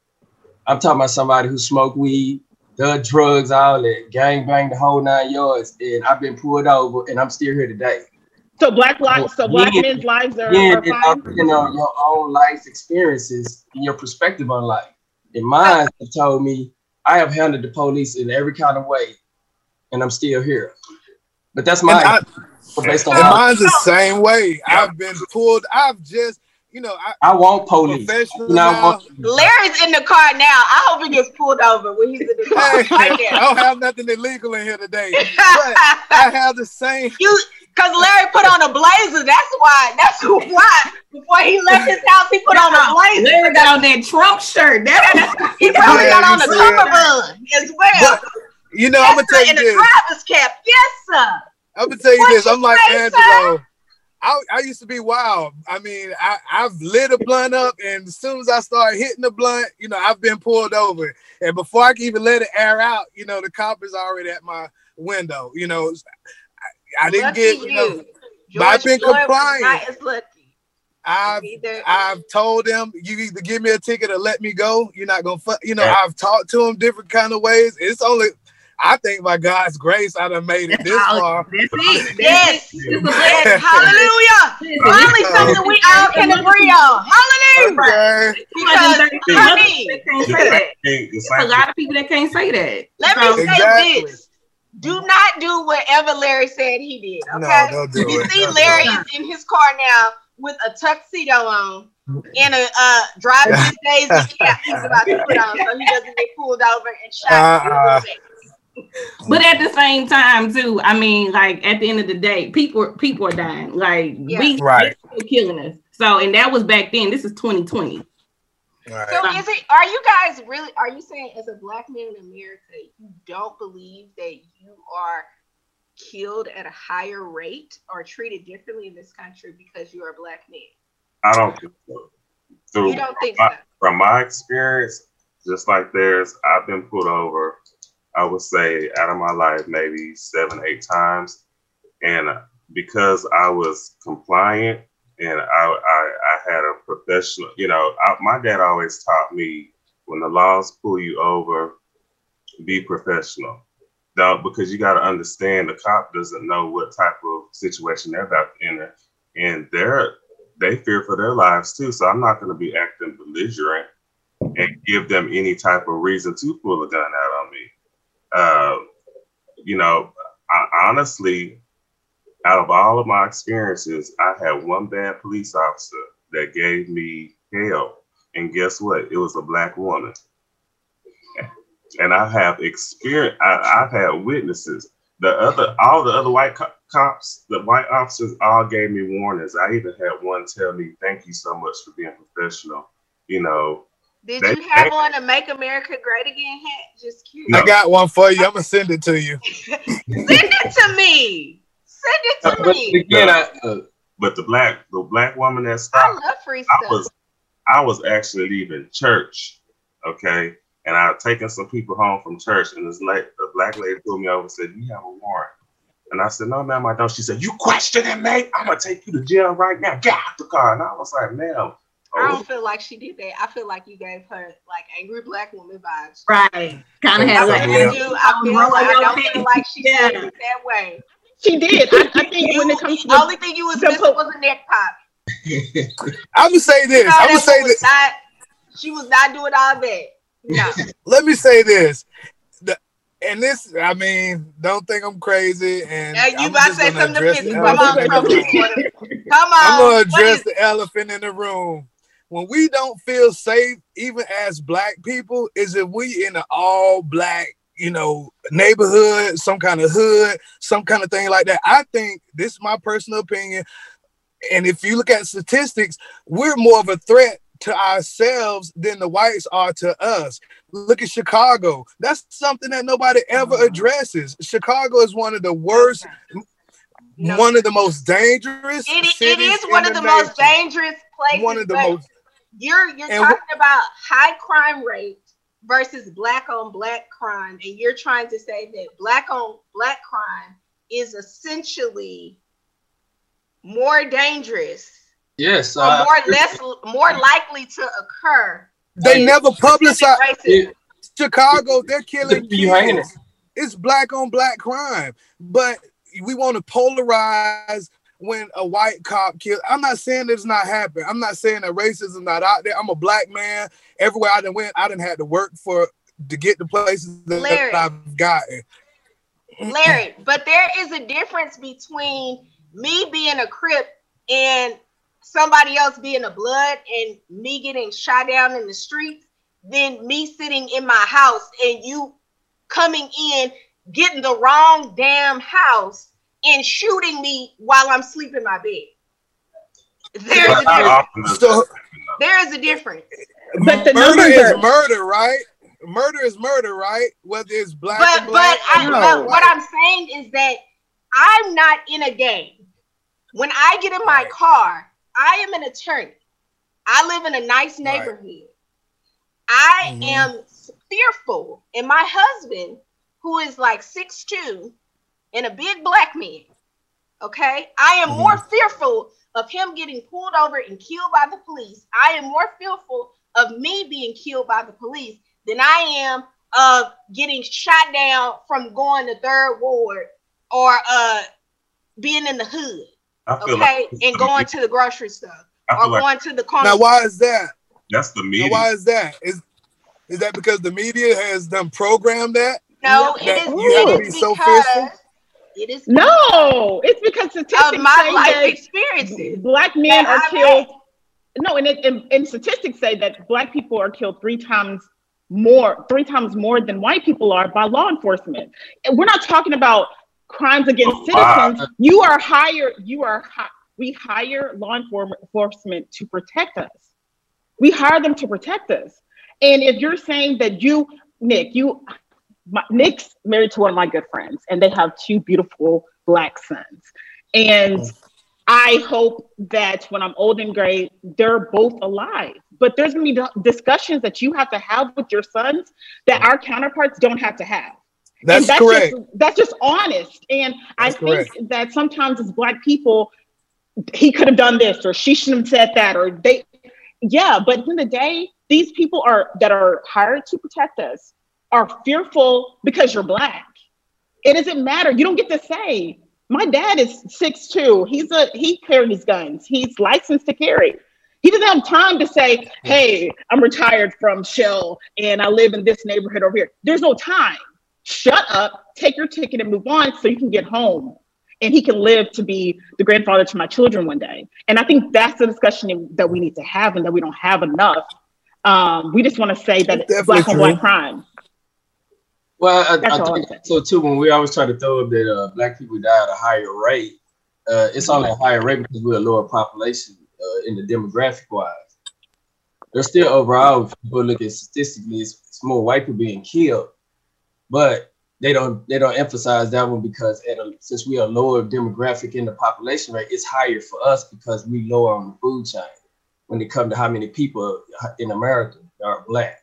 I'm talking about somebody who smoked weed, did drugs, all that, gang bang the whole nine yards, and I've been pulled over, and I'm still here today. So black lives, so black Yeah. men's lives are, Yeah, are you fine. know, you know, your own life experiences and your perspective on life. And mine have told me I have handled the police in every kind of way, and I'm still here. But that's my And I- based on And my, mine's the same way. I've been pulled. I've just, you know, I, I want police. professional You know, I now. want, Larry's in the car now. I hope he gets pulled over when he's in the car. Hey, Right I there. don't have nothing illegal in here today. But I have the same. You, because Larry put on a blazer. That's why. That's why. Before he left his house, he put on a blazer. Larry got on that Trump shirt. That He probably Yeah, got on you a see cummerbund as well. But, you know, Yes, I'm gonna tell sir, you and a this. driver's cap. Yes, sir. I'm gonna tell you What this. you I'm like say, Angelo. I, I used to be wild. I mean, I, I've lit a blunt up, and as soon as I start hitting the blunt, you know, I've been pulled over. And before I can even let it air out, you know, the cop is already at my window. You know, I, I didn't Lucky get, you know, you. but I've George been Floyd was compliant. Not as lucky. I've Either. I've told them, you either give me a ticket or let me go. You're not gonna, fu-. you know. Yeah. I've talked to them different kind of ways. It's only, I think by God's grace, I done made it this far. That's it. Yes. It's a Yes. blessing. Hallelujah. Finally, something we all can agree on. Hallelujah. Okay. Because, I mean, They can't say that. The It's same a lot of people that can't say that. let So- me say Exactly. this. Do not do whatever Larry said he did, No, okay? don't do You it. see Don't do Larry it. is in his car now with a tuxedo on and a uh, driving his Daisy cap he's about to put on so he doesn't get pulled over and shot. Uh-uh. But at the same time, too, I mean, like at the end of the day, people people are dying. Like Yeah. we Right. they're still killing us. So, and that was back then. This is twenty twenty. Right. So is it, are you guys really, are you saying as a black man in America, you don't believe that you are killed at a higher rate or treated differently in this country because you are a black man? I don't think so. Through You don't think so? my, from my experience, just like theirs, I've been pulled over, I would say out of my life, maybe seven, eight times. And because I was compliant and I, I, I had a professional, you know, I, my dad always taught me when the laws pull you over, be professional. Don't, because you got to understand the cop doesn't know what type of situation they're about to enter. And they're, they fear for their lives too. So I'm not going to be acting belligerent and give them any type of reason to pull a gun out on me. Uh, you know, I, honestly, out of all of my experiences, I had one bad police officer that gave me hell. And guess what? It was a black woman. And I have experience, I, I've had witnesses. The other, all the other white co- cops, the white officers all gave me warnings. I even had one tell me, "Thank you so much for being professional." You know, Did They- you have they- on a Make America Great Again hat? Just curious. No. I got one for you. I'm gonna send it to you. Send it to me. Send it to but me. again, I, uh, but the black, the black woman that I stopped, love free I stuff. was, I was actually leaving church, okay, and I had taken some people home from church, and this lady, the black lady pulled me over and said, "You have a warrant?" And I said, "No, ma'am, I don't." She said, "You questioning me? I'm gonna take you to jail right now. Get out the car." And I was like, "Ma'am." I Oh, don't feel like she did that. I feel like you gave her like angry black woman vibes. Right. Kind of I had really like Yeah. do. I feel Roll like I your don't head. feel like she Yeah. did it that way. She did. I, I think when it comes to The the, only thing you was the missing po- was a neck pop. I'm gonna say You this. know, I'm gonna that say was this. not, She was not doing all that. No. Let me say this. The, and this, I mean, don't think I'm crazy. And now you I'm about to just say gonna something address to the Come on, elephant in the room. Come on. I'm going to address the elephant in the room. When we don't feel safe, even as Black people, is if we in an all Black, you know, neighborhood, some kind of hood, some kind of thing like that. I think, this is my personal opinion, and if you look at statistics, we're more of a threat to ourselves than the whites are to us. Look at Chicago. That's something that nobody ever addresses. Chicago is one of the worst, no. one of the most dangerous it, cities it is one of the, the most dangerous places. One of the most. You're you're talking w- about high crime rate versus Black on Black crime, and you're trying to say that Black on Black crime is essentially more dangerous. Yes, or uh, more less, more likely to occur. They never publicize Chicago. They're killing kids. It's Black on Black crime, but we want to polarize when a white cop kills. I'm not saying it's not happening. I'm not saying that racism not out there. I'm a Black man. Everywhere I done went, I didn't have to work for to get the places that Larry, I've gotten. Larry, but there is a difference between me being a Crip and somebody else being a Blood and me getting shot down in the streets than me sitting in my house and you coming in, getting the wrong damn house and shooting me while I'm sleeping in my bed. There's a difference. So, there is a difference. But the murder is are... murder, right? Murder is murder, right? Whether it's Black but, and Black. But, I, but what I'm saying is that I'm not in a game. When I get in my right. car, I am an attorney. I live in a nice neighborhood. Right. I mm-hmm. am fearful. And my husband, who is like six two and a big Black man, okay? I am mm-hmm. more fearful of him getting pulled over and killed by the police. I am more fearful of me being killed by the police than I am of getting shot down from going to Third Ward or uh, being in the hood. Okay, like and going to the grocery store or like going to the corner. Now, why is that? That's the media. Now, why is that? Is is that because the media has done programmed that? No, that it is. You have to be so fearful. It is. No, it's because statistics of my say life that experiences. Black men are I killed. Met. No, and, it, and and statistics say that Black people are killed three times more, three times more than white people are by law enforcement. And we're not talking about crimes against oh, citizens. Wow. You are hired. You are. Hi- we hire law enforcement to protect us. We hire them to protect us. And if you're saying that you, Nick, you, my, Nick's married to one of my good friends, and they have two beautiful Black sons. And oh. I hope that when I'm old and gray, they're both alive. But there's going to be discussions that you have to have with your sons that our counterparts don't have to have. That's, that's correct. Just, that's just honest. And that's I correct. think that sometimes as Black people, he could have done this, or she shouldn't have said that, or they, yeah. But in the day, these people are that are hired to protect us are fearful because you're Black. It doesn't matter. You don't get to say, my dad is six two. He's a, he carries guns. He's licensed to carry. He doesn't have time to say, hey, I'm retired from Shell and I live in this neighborhood over here. There's no time. Shut up, take your ticket and move on so you can get home. And he can live to be the grandfather to my children one day. And I think that's the discussion that we need to have and that we don't have enough. Um, we just want to say that it's Black on Black crime. Well, I, I think so too. When we always try to throw up that uh, Black people die at a higher rate, uh, it's only a higher rate because we're a lower population uh, in the demographic wise. There's still overall, if you look at statistically, it's, it's more white people being killed, but they don't they don't emphasize that one because at a, since we are lower demographic in the population rate, it's higher for us because we lower on the food chain when it comes to how many people in America are Black.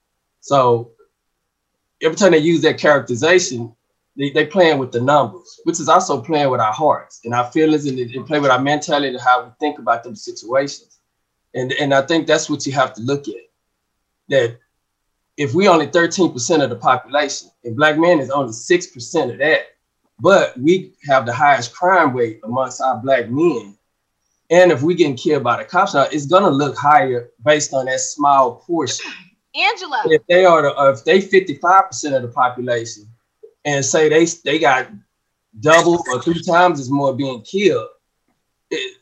So every time they use that characterization, they they playing with the numbers, which is also playing with our hearts and our feelings, and, and play with our mentality and how we think about those situations. And and I think that's what you have to look at. That if we only thirteen percent of the population, and Black men is only six percent of that, but we have the highest crime rate amongst our Black men, And if we getting killed by the cops now, it's gonna look higher based on that small portion. Angela, If they are the, if they fifty-five percent of the population, and say they they got double or three times as more being killed. It,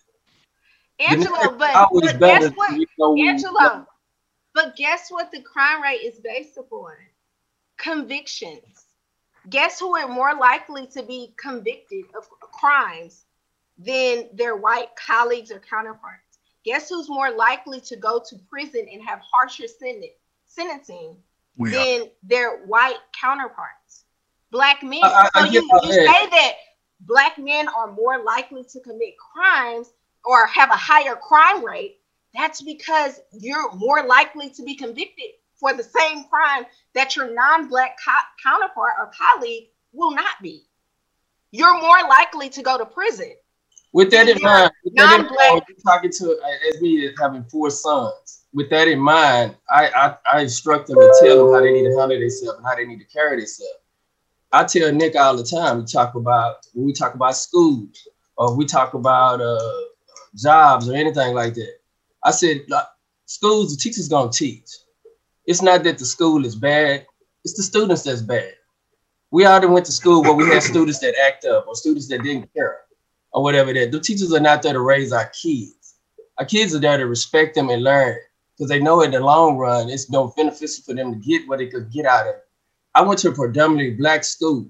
Angela, but, but guess what? You know, Angela, but guess what the crime rate is based upon? Convictions. Guess who are more likely to be convicted of crimes than their white colleagues or counterparts? Guess who's more likely to go to prison and have harsher sen- sentencing we than are. their white counterparts? Black men. I, I, so I you, you say that black men are more likely to commit crimes or have a higher crime rate. That's because you're more likely to be convicted for the same crime that your non-black co- counterpart or colleague will not be. You're more likely to go to prison. With that in mind, with that in mind, talking to as me as having four sons. With that in mind, I, I I instruct them to tell them how they need to handle themselves and how they need to carry themselves. I tell Nick all the time, we talk about when we talk about schools or we talk about uh, jobs or anything like that. I said, schools, the teacher's gonna teach. It's not that the school is bad, it's the students that's bad. We all went to school where we had students that act up or students that didn't care or whatever that. The teachers are not there to raise our kids. Our kids are there to respect them and learn because they know in the long run, it's no beneficial for them to get what they could get out of it. I went to a predominantly black school.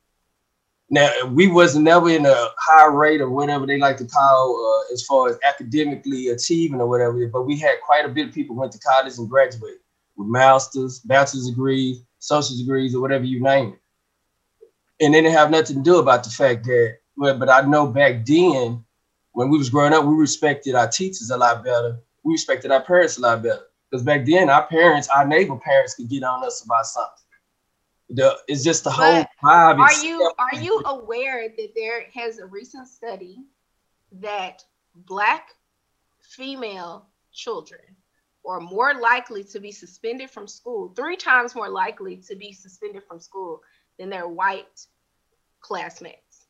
Now, we was never in a high rate or whatever they like to call uh, as far as academically achieving or whatever, but we had quite a bit of people who went to college and graduated with masters, bachelor's degrees, social degrees, or whatever you name it. And they didn't have nothing to do about the fact that, well, but I know back then, when we was growing up, we respected our teachers a lot better. We respected our parents a lot better. Because back then, our parents, our neighbor parents could get on us about something. The, it's just the whole vibe. Are you are you aware that there has a recent study that black female children are more likely to be suspended from school, three times more likely to be suspended from school than their white classmates?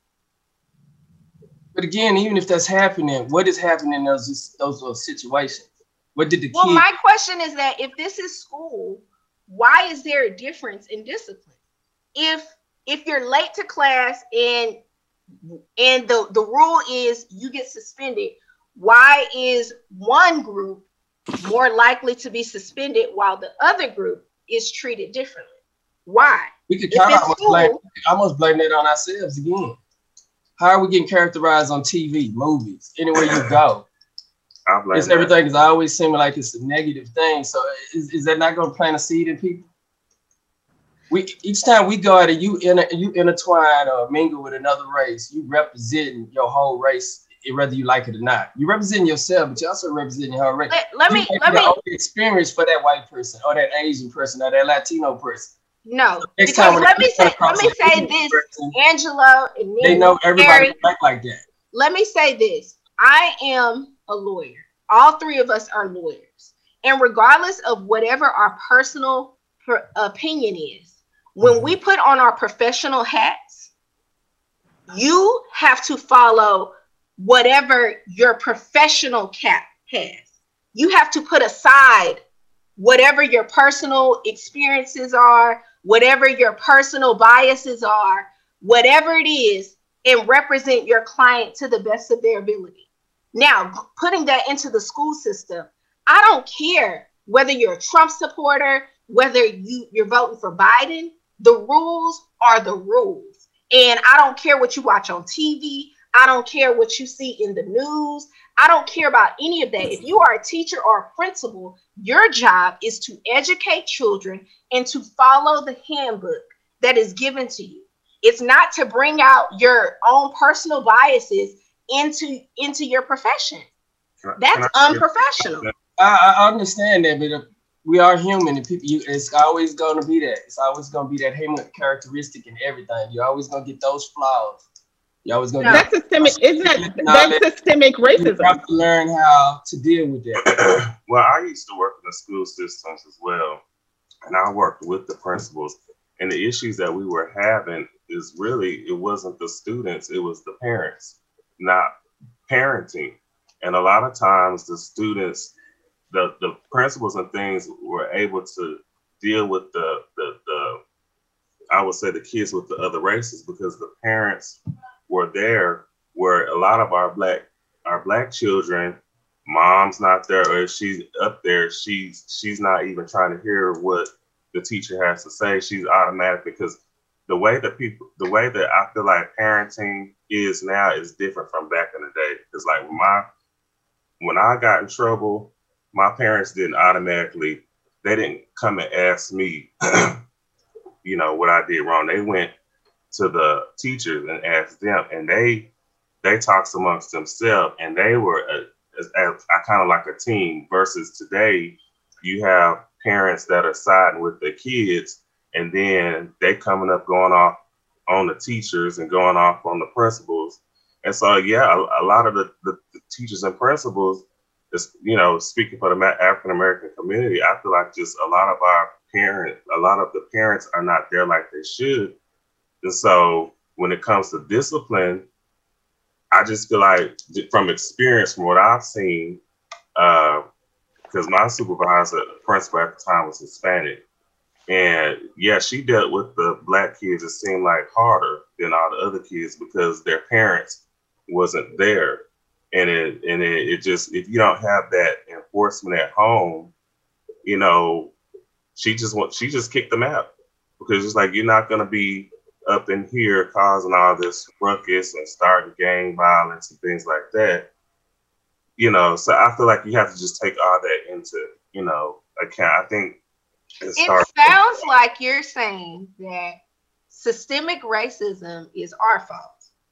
But again, even if that's happening, what is happening in those those, those situations? What did the well, kids? My question is that if this is school, why is there a difference in discipline? If if you're late to class and and the, the rule is you get suspended, why is one group more likely to be suspended while the other group is treated differently? Why? We could kind of almost blame, almost blame that on ourselves again. How are we getting characterized on T V, movies, anywhere you go? It's that. Everything is always seeming like it's a negative thing. So is, is that not going to plant a seed in people? We each time we go out and you inter, you intertwine or mingle with another race, you representing your whole race, whether you like it or not. You represent yourself, but you also representing your whole race. Let, let me let me experience for that white person or that Asian person or that Latino person. No, so because let me say let me say this, person, Angela and Nick, they know everybody Harry, like that. Let me say this. I am a lawyer. All three of us are lawyers. And regardless of whatever our personal per- opinion is, when we put on our professional hats, you have to follow whatever your professional cap has. You have to put aside whatever your personal experiences are, whatever your personal biases are, whatever it is, and represent your client to the best of their ability. Now, putting that into the school system, I don't care whether you're a Trump supporter, whether you, you're voting for Biden, the rules are the rules. And I don't care what you watch on T V. I don't care what you see in the news. I don't care about any of that. If you are a teacher or a principal, your job is to educate children and to follow the handbook that is given to you. It's not to bring out your own personal biases into, into your profession. That's unprofessional. I, I understand that, but we are human and people, you, it's always going to be that. It's always going to be that human characteristic in everything. You're always going to get those flaws. You always gonna. No. That's systemic. Isn't that that's systemic racism? You have to learn how to deal with that. Well, I used to work in the school systems as well, and I worked with the principals. And the issues that we were having is really it wasn't the students; it was the parents not parenting. And a lot of times the students, the, the principals and things were able to deal with the, the, the, I would say the kids with the other races, because the parents were there, where a lot of our black, our black children, mom's not there, or if she's up there, she's, she's not even trying to hear what the teacher has to say. She's automatic, because the way that people, the way that I feel like parenting is now is different from back in the day. Because like my, when I got in trouble, my parents didn't automatically, they didn't come and ask me, you know, what I did wrong. They went to the teachers and asked them, and they, they talked amongst themselves, and they were a, a, a kind of like a team. Versus today, you have parents that are siding with their kids, and then they coming up going off on the teachers and going off on the principals. And so, yeah, a, a lot of the, the, the teachers and principals, is, you know, speaking for the African-American community, I feel like just a lot of our parents, a lot of the parents are not there like they should. And so when it comes to discipline, I just feel like from experience, from what I've seen, because uh, my supervisor, principal at the time, was Hispanic. And yeah, she dealt with the black kids, it seemed like, harder than all the other kids because their parents wasn't there. And it and it, it just, if you don't have that enforcement at home, you know, she just want she just kicked them out, because it's like, you're not gonna be up in here causing all this ruckus and starting gang violence and things like that. You know, so I feel like you have to just take all that into, you know, account. I think it sounds like you're saying that systemic racism is our fault.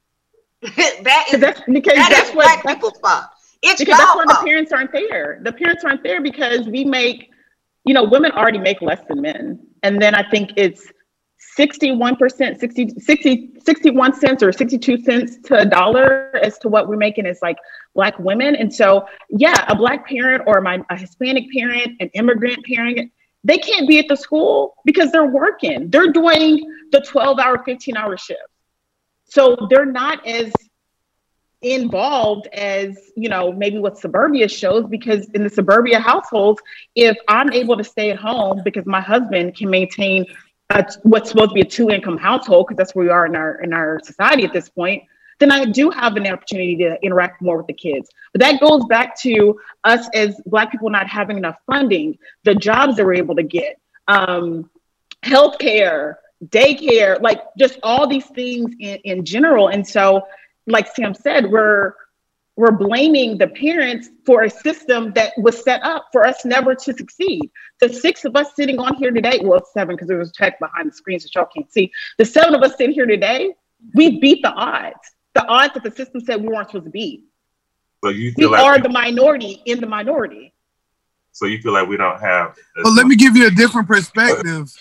that is that's because that that's is what black that's, people's fault. It's because that's why fault. the parents aren't there. The parents aren't there because we make, you know, women already make less than men, and then I think it's sixty-one percent, sixty, sixty, sixty-one cents or sixty-two cents to a dollar as to what we're making as like black women. And so, yeah, a black parent or my a Hispanic parent, an immigrant parent, they can't be at the school because they're working. They're doing the twelve hour, fifteen hour shift. So they're not as involved as, you know, maybe what suburbia shows, because in the suburbia households, if I'm able to stay at home because my husband can maintain a, what's supposed to be a two income household, because that's where we are in our in our society at this point, then I do have an opportunity to interact more with the kids. But that goes back to us as Black people not having enough funding, the jobs that we're able to get, um, healthcare, daycare, like just all these things in, in general. And so, like Sam said, we're we're blaming the parents for a system that was set up for us never to succeed. The six of us sitting on here today, well, seven, because there was tech behind the screen so y'all can't see. The seven of us sitting here today, we beat the odds. The odds that the system said we weren't supposed to beat. So you feel we like are the minority in the minority. So you feel like we don't have. Well, let me give you a different perspective.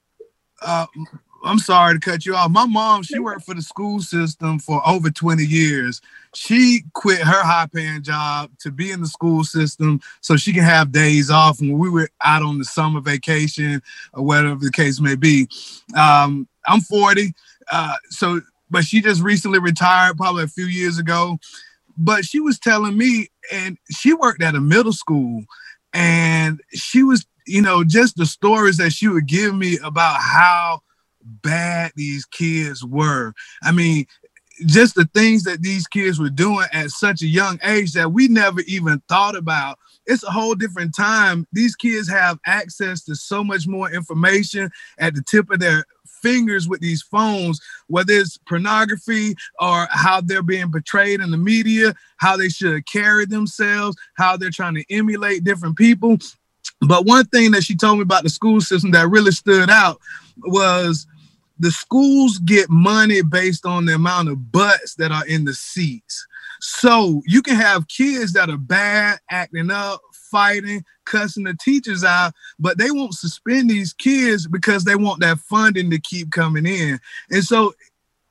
Uh, I'm sorry to cut you off. My mom, she worked for the school system for over twenty years. She quit her high-paying job to be in the school system so she can have days off when we were out on the summer vacation or whatever the case may be. Um, I'm forty, uh, so but she just recently retired, probably a few years ago. But she was telling me, and she worked at a middle school, and she was, you know, just the stories that she would give me about how bad these kids were. I mean, just the things that these kids were doing at such a young age that we never even thought about. It's a whole different time. These kids have access to so much more information at the tip of their fingers with these phones, whether it's pornography or how they're being portrayed in the media, how they should carry themselves, how they're trying to emulate different people. But one thing that she told me about the school system that really stood out was the schools get money based on the amount of butts that are in the seats. So you can have kids that are bad, acting up, fighting, cussing the teachers out, but they won't suspend these kids because they want that funding to keep coming in. And so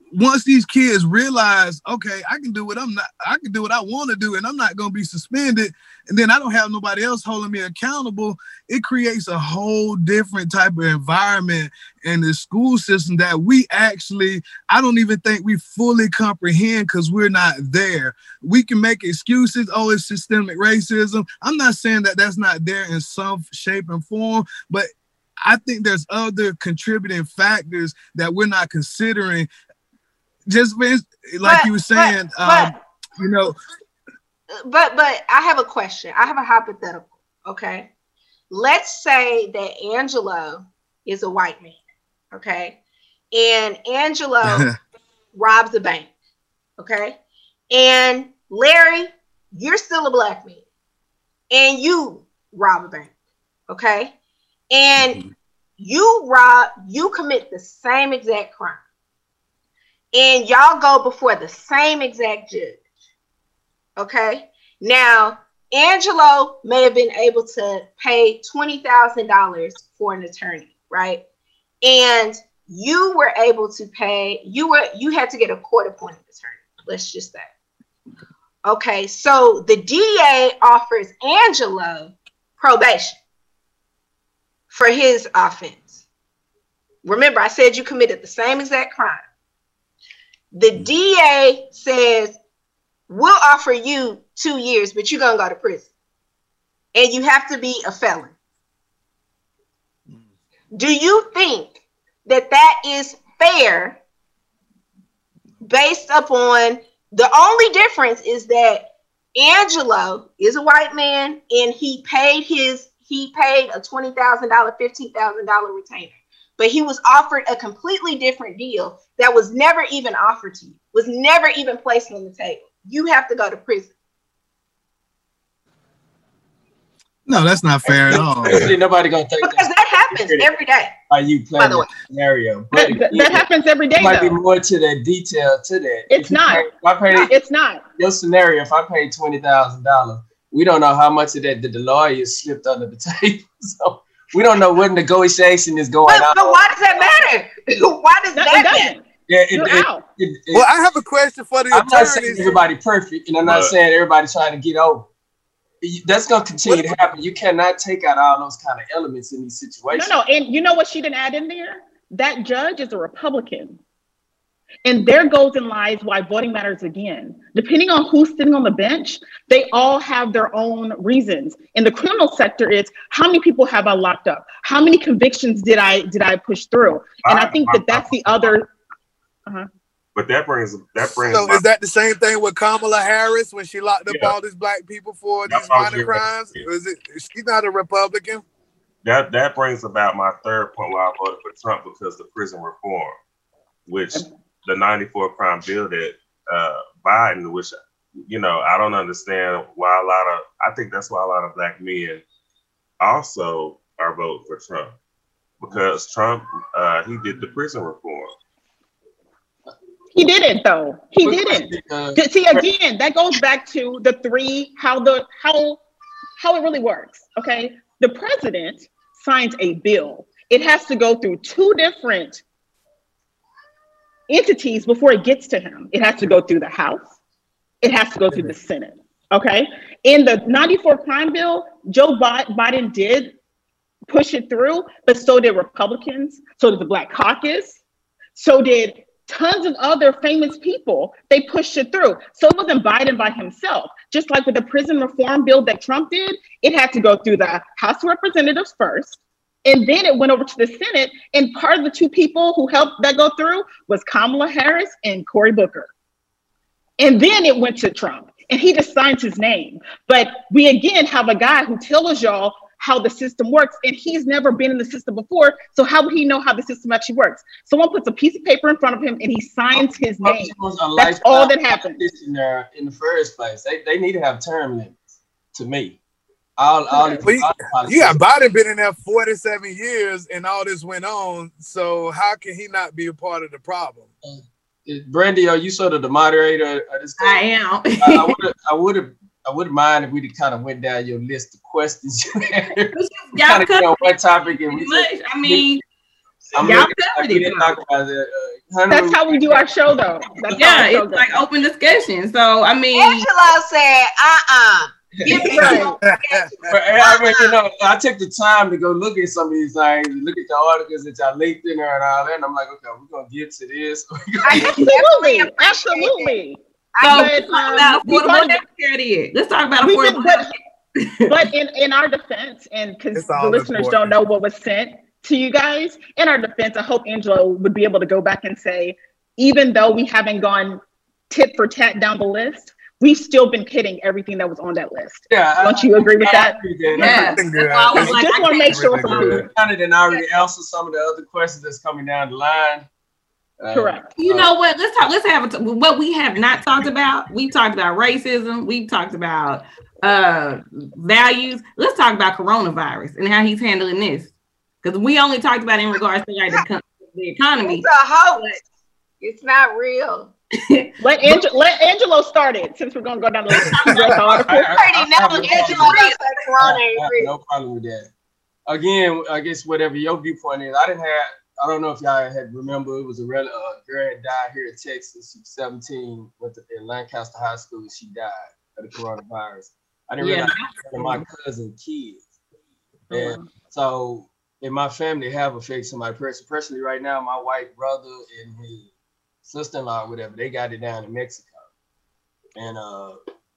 once these kids realize, okay, I can do what I'm not, I can do what I want to do, and I'm not going to be suspended, and then I don't have nobody else holding me accountable, it creates a whole different type of environment in the school system that we actually, I don't even think we fully comprehend because we're not there. We can make excuses, oh, it's systemic racism. I'm not saying that that's not there in some shape and form, but I think there's other contributing factors that we're not considering. Just like but, you were saying, but, um, but, you know. But but I have a question. I have a hypothetical. Okay, let's say that Angelo is a white man. Okay, and Angelo robs a bank. Okay, and Larry, you're still a black man, and you rob a bank. Okay, and mm-hmm. you rob, you commit the same exact crime. And y'all go before the same exact judge. Okay. Now, Angelo may have been able to pay twenty thousand dollars for an attorney, right? And you were able to pay, you were, you had to get a court-appointed attorney. Let's just say. Okay. So the D A offers Angelo probation for his offense. Remember, I said you committed the same exact crime. The D A says, we'll offer you two years, but you're going to go to prison. And you have to be a felon. Do you think that that is fair based upon the only difference is that Angelo is a white man and he paid his, he paid a twenty thousand dollars, fifteen thousand dollars retainer. But he was offered a completely different deal that was never even offered to you, was never even placed on the table. You have to go to prison. No, that's not fair at all. Nobody gonna take because that, that happens every day. Are you playing the scenario? But that, that happens every day. Might though. be more to that detail to that. It's if not. Pay, if I pay, it's not. Your scenario. If I paid twenty thousand dollars, we don't know how much of that did the lawyers slipped under the table. So. We don't know what negotiation is going but, on. But why does that matter? Why does no, that matter? Yeah, it, You're it, out. It, it, well, I have a question for the I'm attorneys. not saying everybody perfect, and I'm not saying everybody trying to get over. That's going to continue to happen. You cannot take out all those kind of elements in these situations. No, no, and you know what she didn't add in there? That judge is a Republican. And there goes and lies why voting matters again. Depending on who's sitting on the bench, they all have their own reasons. In the criminal sector, it's how many people have I locked up? How many convictions did I did I push through? And I, I think that that's the other. Uh-huh. But that brings that brings. So my, is that the same thing with Kamala Harris when she locked up yeah. all these black people for That's these minor crimes? Yeah. Or is it? She's not a Republican. That that brings about my third point why I voted for Trump, because the prison reform, which. The ninety-four crime bill that uh, Biden, which, you know, I don't understand why a lot of, I think that's why a lot of black men also are voting for Trump, because Trump, uh, he did the prison reform. He didn't though. He didn't. Uh, See, again, that goes back to the three, how the, how, how it really works. Okay. The president signs a bill. It has to go through two different entities before it gets to him. It has to go through the House. It has to go through the Senate. Okay. In the ninety-four crime bill, Joe Biden did push it through, but so did Republicans. So did the Black Caucus. So did tons of other famous people. They pushed it through. So it wasn't Biden by himself. Just like with the prison reform bill that Trump did, it had to go through the House of Representatives first. And then it went over to the Senate, and part of the two people who helped that go through was Kamala Harris and Cory Booker. And then it went to Trump, and he just signs his name. But we again have a guy who tells y'all how the system works, and he's never been in the system before, so how would he know how the system actually works? Someone puts a piece of paper in front of him, and he signs his name. That's all that happens. In, there in the first place, they, they need to have term limits, to me. All, all, well, all yeah, Biden been in there forty-seven years and all this went on. So how can he not be a part of the problem? Uh, Brandy, are you sort of the moderator of this? I am. I would have, I would have mind if we kind of went down your list of questions. You had. Y'all kind of get on one topic and we. Much. I mean, I'm y'all looking, we didn't talk about that. Uh, That's how we do our show, though. That's yeah, it's goes. Like open discussion. So I mean, Angelo said, "Uh-uh." Give me right. But, I mean, you know, I took the time to go look at some of these things, look at the articles that y'all linked in there and all that, and I'm like, okay, we're gonna get to this. Absolutely, absolutely. So let's talk about affordable healthcare. Let's talk about affordable healthcare. But in, in our defense, and because the listeners important. don't know what was sent to you guys, in our defense, I hope Angelo would be able to go back and say, even though we haven't gone tit for tat down the list, we've still been hitting everything that was on that list. Yeah, don't you agree with that? Yeah. I was like, just want to make sure for you. And I already answered some of the other questions that's coming down the line. Uh, Correct. You know what? Let's talk. Let's have a t- what we have not talked about. We've talked about racism. We've talked about uh, values. Let's talk about coronavirus and how he's handling this, because we only talked about it in regards to like the, the economy. It's a hoax. It's not real. let, Ange- let Angelo start it, since we're going to go down the list. I, no problem with that. Again, I guess whatever your viewpoint is, I didn't have, I don't know if y'all had remember, it was a real, uh, girl had died here in Texas. She was seventeen, went to in Lancaster High School, and she died of the coronavirus. I didn't yeah. realize my cousin kids. And mm-hmm. so in my family have affected somebody personally. Personally, right now, my white brother and his sister-in-law, whatever, they got it down in Mexico. And uh,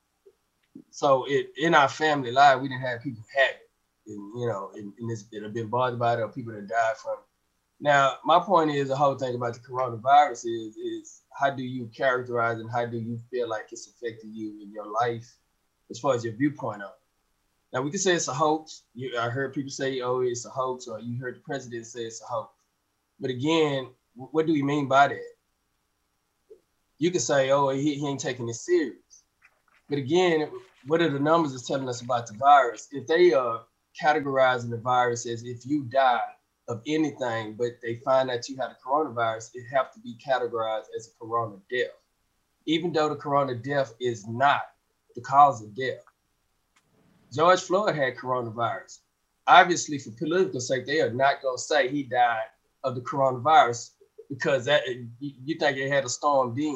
so it in our family life, we didn't have people have it. And, you know, and, and it's, it have been bothered by it, or people that died from it. Now, my point is, the whole thing about the coronavirus is, is how do you characterize and how do you feel like it's affecting you in your life as far as your viewpoint of it? Now, we can say it's a hoax. You, I heard people say, oh, it's a hoax, or you heard the president say it's a hoax. But again, what do we mean by that? You can say, oh, he, he ain't taking it serious. But again, what are the numbers is telling us about the virus? If they are categorizing the virus as if you die of anything, but they find that you had a coronavirus, it have to be categorized as a corona death, even though the corona death is not the cause of death. George Floyd had coronavirus. Obviously, for political sake, they are not going to say he died of the coronavirus because that you, you think they had a storm then.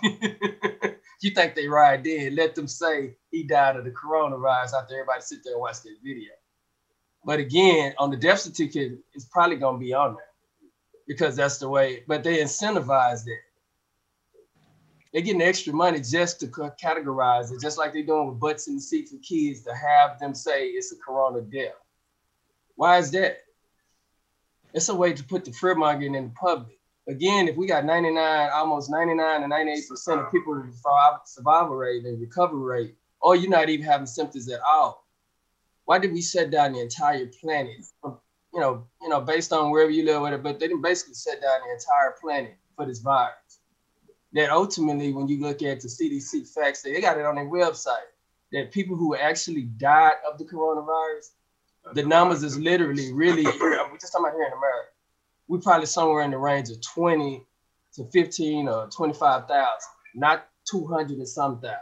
You think they ride in, let them say he died of the coronavirus after everybody sit there and watch that video. But again, on the death certificate, it's probably going to be on there because that's the way, but they incentivize that. They're getting extra money just to categorize it, just like they're doing with butts in the seat for kids, to have them say it's a corona death. Why is that? It's a way to put the fear mongering in the public. Again, if we got ninety-nine, almost ninety-nine and ninety-eight percent of people with survival rate and recovery rate, or you're not even having symptoms at all, why did we shut down the entire planet? You know, you know, based on wherever you live with it, but they didn't basically shut down the entire planet for this virus. That ultimately, when you look at the C D C facts, they got it on their website, that people who actually died of the coronavirus, the numbers is literally really, we're just talking about here in America, we're probably somewhere in the range of twenty to fifteen or twenty-five thousand, not two hundred and some thousand.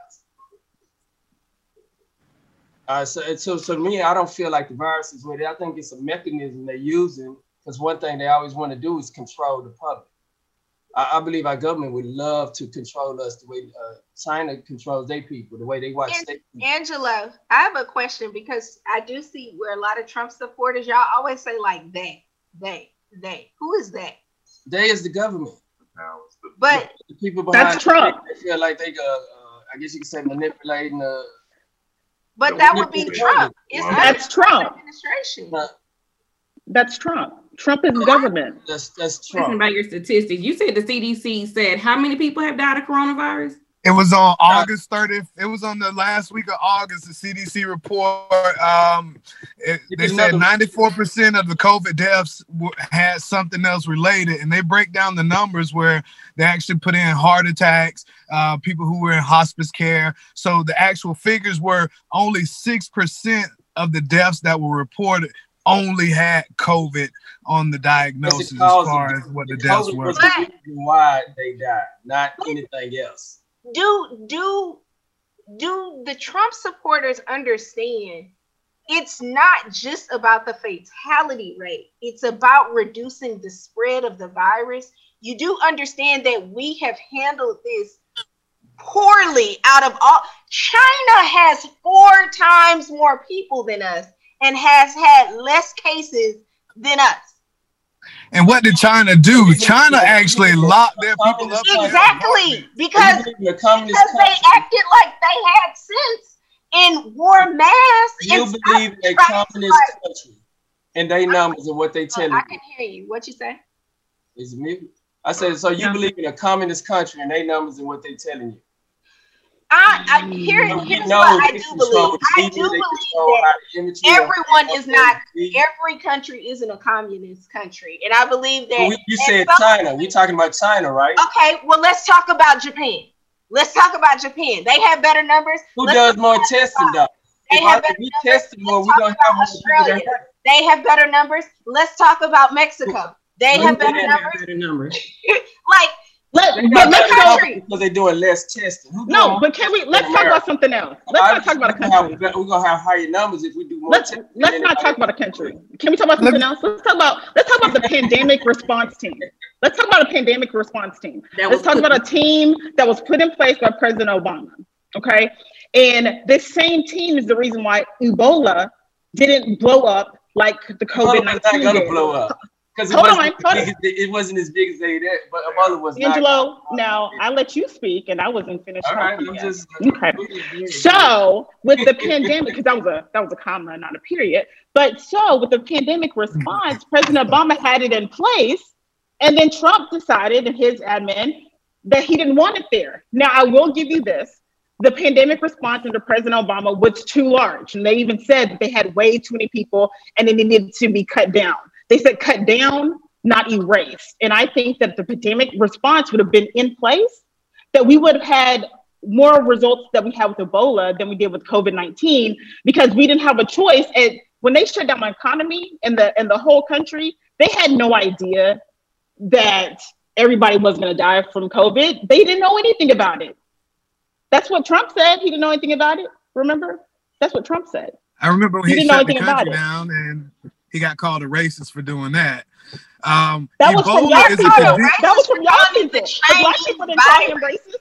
Uh, so, so, so to me, I don't feel like the virus is with it. I think it's a mechanism they're using, because one thing they always want to do is control the public. I, I believe our government would love to control us the way uh, China controls their people, the way they watch An- their people. Angelo, I have a question, because I do see where a lot of Trump supporters, y'all always say like they, they, they. Who is that? They is the government. But the people behind that's Trump. They, they feel like they go, uh, I guess you could say manipulating the. But that would be Trump. It's that's Trump. Administration. Uh, that's Trump. Trump is the government. That's that's Trump. Listen about your statistics. You said the C D C said how many people have died of coronavirus? It was on August thirtieth. It was on the last week of August, the C D C report. Um, it, they said ninety-four percent of the COVID deaths w- had something else related. And they break down the numbers where they actually put in heart attacks, uh, people who were in hospice care. So the actual figures were only six percent of the deaths that were reported only had COVID on the diagnosis as far as what the deaths were. Was the reason why they died, not anything else. Do do do the Trump supporters understand it's not just about the fatality rate. It's about reducing the spread of the virus. You do understand that we have handled this poorly out of all. China has four times more people than us and has had less cases than us. And what did China do? China actually locked their people up. Exactly, because, because they acted like they had sense and wore masks. You believe in a communist country and they numbers and what they tell you. I can hear you. What you say? Is it me? I said, so you yeah. believe in a communist country and they numbers and what they telling you? I, I here, here's no, what I do believe. I do believe that everyone is not, every country isn't a communist country. And I believe that. Well, you said China. We're talking about China, right? Okay, well, let's talk about Japan. Let's talk about Japan. They have better numbers. Who let's does more testing, though? They if have I, better we numbers. tested more, we're going to have more Australia. They have better numbers. Let's talk about Mexico. They have better they numbers. Have better numbers. Like, Let, they but let's talk because they're doing less testing. Who no, but can we? Let's talk about something else. Let's not talk about a country. Have, we're gonna have higher numbers if we do more. Let's let's not talk about a country. Can we talk about something else? Let's talk about let's talk about the pandemic response team. Let's talk about a pandemic response team. Let's talk about a team that was put in place by President Obama. Okay, and this same team is the reason why Ebola didn't blow up like the COVID nineteen. It's not gonna blow up. Because it, hold wasn't on, hold as, it wasn't as big as they did, but Ebola was Angelo, not. now I let you speak and I wasn't finished. All right, I'm just, okay. So with the pandemic, because that was a that was a comma, not a period. But so with the pandemic response, President Obama had it in place, and then Trump decided in his admin that he didn't want it there. Now I will give you this. The pandemic response under President Obama was too large. And they even said that they had way too many people and then it needed to be cut down. They said cut down, not erased. And I think that the pandemic response would have been in place, that we would have had more results that we had with Ebola than we did with COVID nineteen, because we didn't have a choice. And when they shut down the economy and the, and the whole country, they had no idea that everybody was going to die from COVID. They didn't know anything about it. That's what Trump said. He didn't know anything about it. Remember? That's what Trump said. I remember when he, he didn't shut know the country down and he got called a racist for doing that. Um, that was from y'all people. Condition- that was from y'all people. The black people didn't call him racist.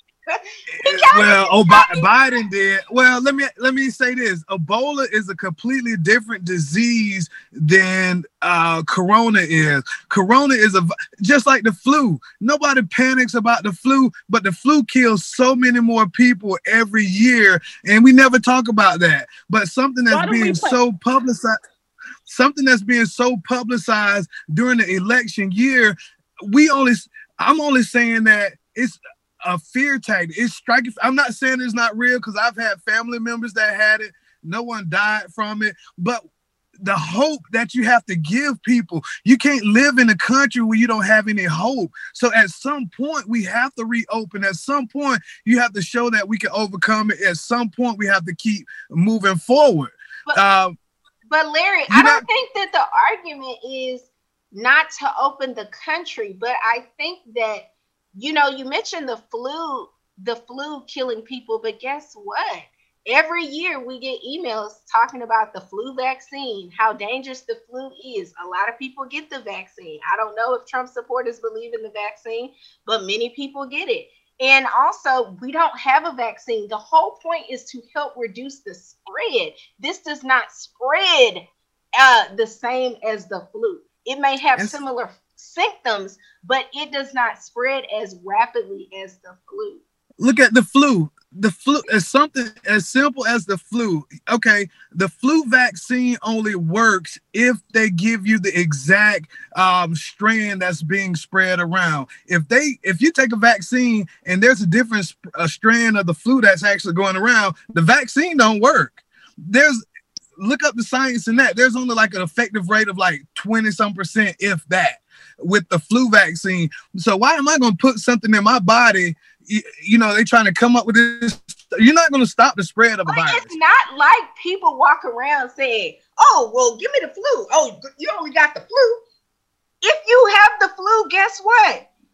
Well, oh, Biden did. Well, let me let me say this: Ebola is a completely different disease than uh, Corona is. Corona is a just like the flu. Nobody panics about the flu, but the flu kills so many more people every year, and we never talk about that. But something that's being so publicized, something that's being so publicized during the election year, we only. I'm only saying that it's a fear tactic. It's striking. I'm not saying it's not real because I've had family members that had it. No one died from it. But the hope that you have to give people, you can't live in a country where you don't have any hope. So at some point, we have to reopen. At some point, you have to show that we can overcome it. At some point, we have to keep moving forward. But, uh, but Larry, I don't think that the argument is not to open the country, but I think that, you know, you mentioned the flu, the flu killing people, but guess what? Every year we get emails talking about the flu vaccine, how dangerous the flu is. A lot of people get the vaccine. I don't know if Trump supporters believe in the vaccine, but many people get it. And also, we don't have a vaccine. The whole point is to help reduce the spread. This does not spread uh, the same as the flu. It may have yes. similar symptoms, but it does not spread as rapidly as the flu. Look at the flu. The flu is something as simple as the flu. Okay, the flu vaccine only works if they give you the exact um, strand that's being spread around. If they, if you take a vaccine and there's a different sp- a strand of the flu that's actually going around, the vaccine don't work. There's look up the science in that. There's only like an effective rate of like twenty some percent, if that, with the flu vaccine. So why am I going to put something in my body? You, you know, they trying to come up with this. You're not going to stop the spread of a virus. It's not like people walk around saying, oh, well, give me the flu. Oh, you only got the flu. If you have the flu, guess what?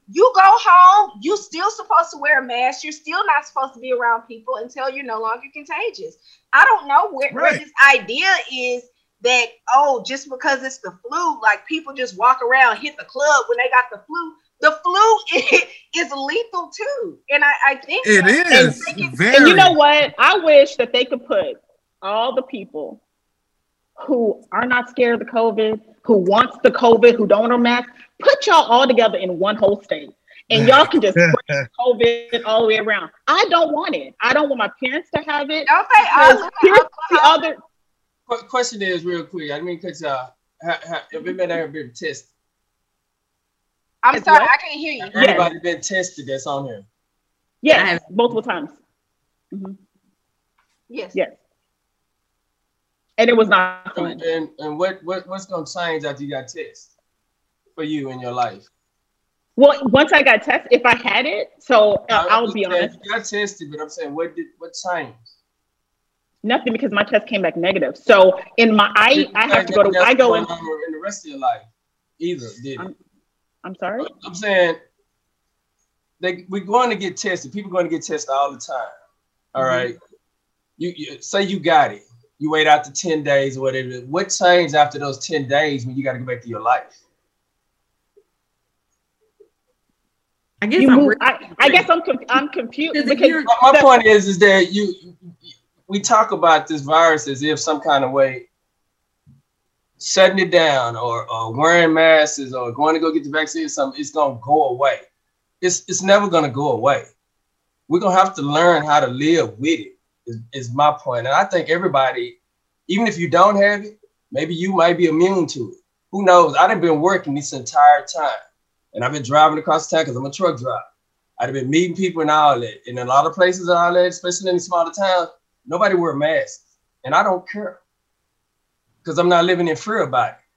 you go home, you still supposed to wear a mask. You're still not supposed to be around people until you're no longer contagious. I don't know where, right. where this idea is that, oh, just because it's the flu, like people just walk around, hit the club when they got the flu. The flu is, is lethal too. And I, I think it that, is. I think very. And you know what? I wish that they could put all the people who are not scared of the COVID, who wants the COVID, who don't want to mask, put y'all all together in one whole state. And y'all can just spread COVID all the way around. I don't want it. I don't want my parents to have it. Don't they all here's the other question is real quick. I mean, because uh, have everybody ever been tested? I'm sorry, what? I can't hear you. Everybody yes. been tested that's on here? Yes, multiple times. Mm-hmm. Yes. Yes. And it was not fun. And, and, and what, what what's going to change after you got tested for you in your life? Well, once I got tested, if I had it, so uh, I'll be honest. You got tested, but I'm saying, what did what changed? Nothing, because my test came back negative. So in my, I I have to go to, I go in. In the rest of your life, either did I'm, it? I'm sorry. I'm saying, they we're going to get tested. People are going to get tested all the time. All mm-hmm. right. You, you say you got it. You wait out to ten days or whatever. What changed after those ten days when you got to go back to your life? I guess you I'm, move, I, I guess I'm I'm confused because my, my point is is that you we talk about this virus as if some kind of way shutting it down or, or wearing masks or going to go get the vaccine or something, it's gonna go away. It's it's never gonna go away. We're gonna have to learn how to live with it. Is, is my point. And I think everybody, even if you don't have it, maybe you might be immune to it. Who knows? I've been working this entire time. And I've been driving across town because I'm a truck driver. I've been meeting people and all that. And in a lot of places and all that, especially in the smaller towns, nobody wear masks. And I don't care. Because I'm not living in fear about it.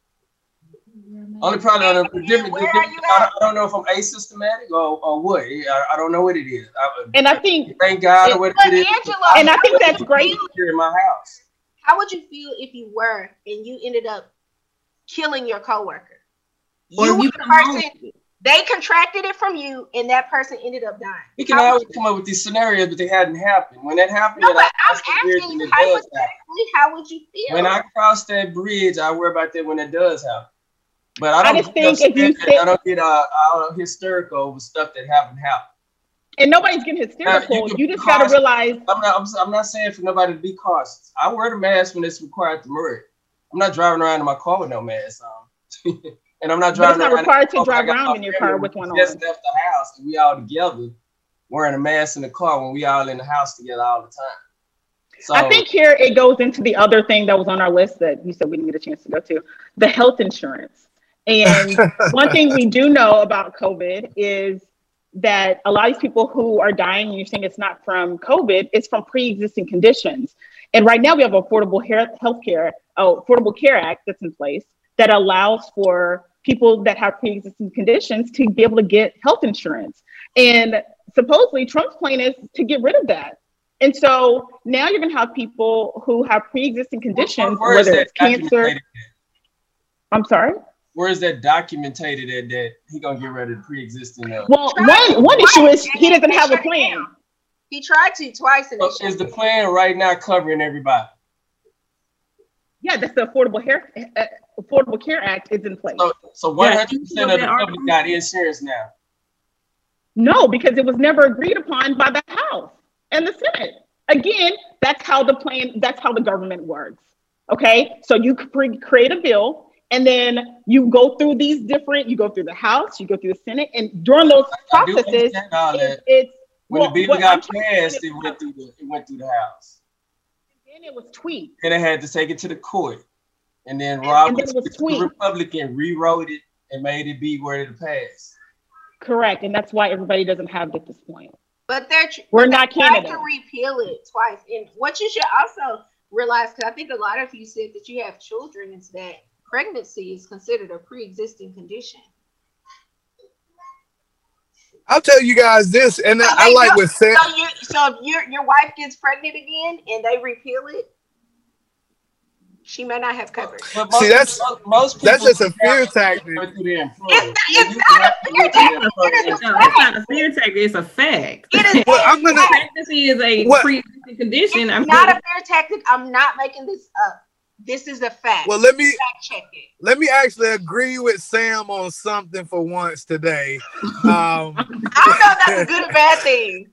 Only problem on the different, I don't know if I'm asystematic or, or what. I, I don't know what it is. I, and I think thank God or what it is. Angela, and I think that's great here in my house. How would you feel if you were and you ended up killing your coworker? Or you, you the person, they contracted it from you, and that person ended up dying. We can how always come up with these scenarios, but they hadn't happened. When that happened, no, but I, I'm asking you hypothetically, how would you feel? When I cross that bridge, I worry about that when it does happen. But I don't I just think if you say, I don't get uh, uh, hysterical over stuff that haven't happened. And nobody's getting hysterical. Now, you, you just got to realize. I'm not. I'm, I'm not saying for nobody to be cautious. I wear the mask when it's required to wear it. I'm not driving around in my car with no mask on. And I'm not driving. But it's not required to drive around in your car with one on. Just left the house, and we all together wearing a mask in the car when we all in the house together all the time. So I think here it goes into the other thing that was on our list that you said we didn't get a chance to go to, the health insurance. And one thing we do know about COVID is that a lot of these people who are dying, and you're saying it's not from COVID, it's from pre-existing conditions. And right now we have Affordable Health Care, oh, Affordable Care Act that's in place that allows for people that have pre-existing conditions to be able to get health insurance. And supposedly Trump's plan is to get rid of that. And so now you're going to have people who have pre-existing conditions, where, where whether it's cancer. I'm sorry? Where is that documented that, that he going to get rid of the pre-existing? Uh, well, one, one issue is he doesn't have a plan. He tried to twice. In so is the plan right now covering everybody? Yeah, that's the Affordable Care uh, Affordable Care Act is in place. So, so one hundred percent of the public got insurance now? No, because it was never agreed upon by the House and the Senate. Again, that's how the plan, that's how the government works. Okay, so you create a bill and then you go through these different, you go through the House, you go through the Senate, and during those processes, it, it's when well, the bill got passed, it went through the it went through the House. And then it was tweaked. And they had to take it to the court. And then Roberts, and then the Republican, rewrote it and made it be where it passed. Correct, and that's why everybody doesn't have it at this point. But they're we're but not they tried Canada. to repeal it twice. And what you should also realize, because I think a lot of you said that you have children, is that pregnancy is considered a pre-existing condition. I'll tell you guys this, and so I like what Sam. So, you, so if your your wife gets pregnant again and they repeal it, she may not have coverage. But most, See, that's most, most people that's just a fear tactic. Through their employer. It's, it's not a fear tactic. It is a No, it's not fact. a fear tactic. It's a fact. It is Well, I'm gonna. Pregnancy is a What? pre-existing condition. It's I'm not a saying- fear tactic. I'm not making this up. This is a fact. Well, let me Fact check it. let me actually agree with Sam on something for once today. Um, I don't know if that's a good or bad thing.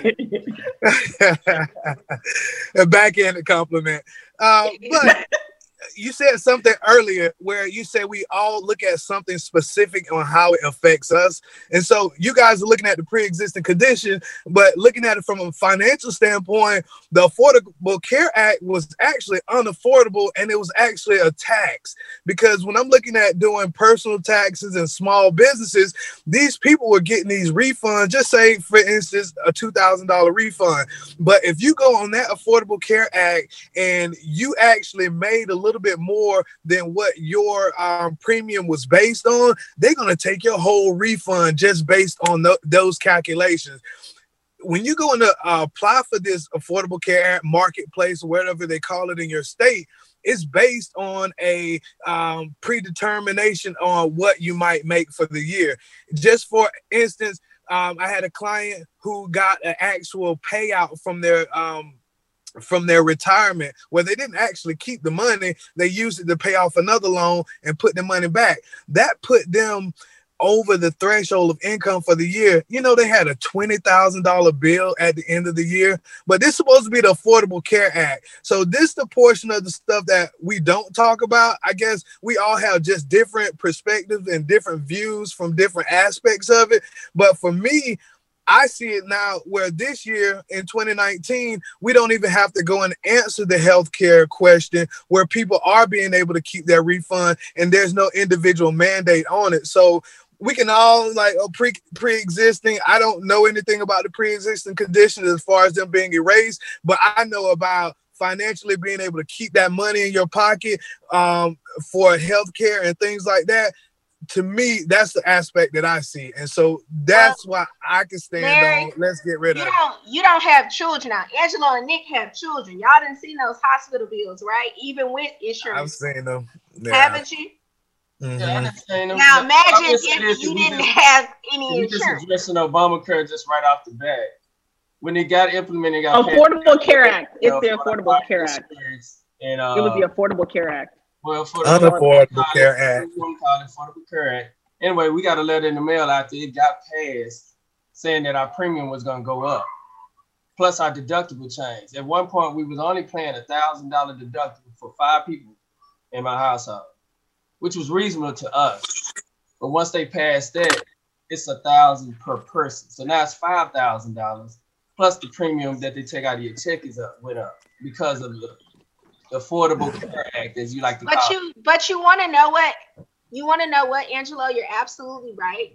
a backhanded compliment. Uh, but you said something earlier where you said we all look at something specific on how it affects us. And so you guys are looking at the pre-existing condition, but looking at it from a financial standpoint, the Affordable Care Act was actually unaffordable, and it was actually a tax. Because when I'm looking at doing personal taxes and small businesses, these people were getting these refunds, just say, for instance, a two thousand dollars refund. But if you go on that Affordable Care Act and you actually made a little bit more than what your um, premium was based on, they're going to take your whole refund just based on th- those calculations. When you go in to uh, apply for this Affordable Care Act marketplace, or whatever they call it in your state, it's based on a um, predetermination on what you might make for the year. Just for instance, um, I had a client who got an actual payout from their um, from their retirement, where they didn't actually keep the money. They used it to pay off another loan and put the money back. That put them over the threshold of income for the year. You know, they had a twenty thousand dollars bill at the end of the year, but this is supposed to be the Affordable Care Act. So this is the portion of the stuff that we don't talk about. I guess we all have just different perspectives and different views from different aspects of it. But for me, I see it now where this year in twenty nineteen, we don't even have to go and answer the healthcare question, where people are being able to keep their refund and there's no individual mandate on it. So we can all like oh, pre pre-existing. I don't know anything about the pre-existing conditions as far as them being erased, but I know about financially being able to keep that money in your pocket um, for healthcare and things like that. To me, that's the aspect that I see. And so that's well, why I can stand Larry, on, let's get rid you of it. don't, you don't have children now. Angela and Nick have children. Y'all didn't see those hospital bills, right? Even with insurance. I've seen them. Yeah. Haven't you? Mm-hmm. Yeah, I understand them. Now imagine I'm just saying if this, you we didn't just- have any We just insurance. addressing Obamacare just right off the bat. When it got implemented, it got Affordable passed. Care Act. It's You the know, Affordable Care Act. And uh, It was the Affordable Care Act. well, for the Unaffordable Care Act. We want to call it Affordable Care Act. Anyway, we got a letter in the mail after it got passed saying that our premium was going to go up, plus our deductible changed. At one point, we was only paying a thousand dollar deductible for five people in my household, which was reasonable to us. But once they passed that, it's a thousand per person. So now it's five thousand dollars plus the premium that they take out of your check is up went up because of the Affordable Care Act, as you like to But call it. you, but you want to know what? You want to know what, Angelo? You're absolutely right.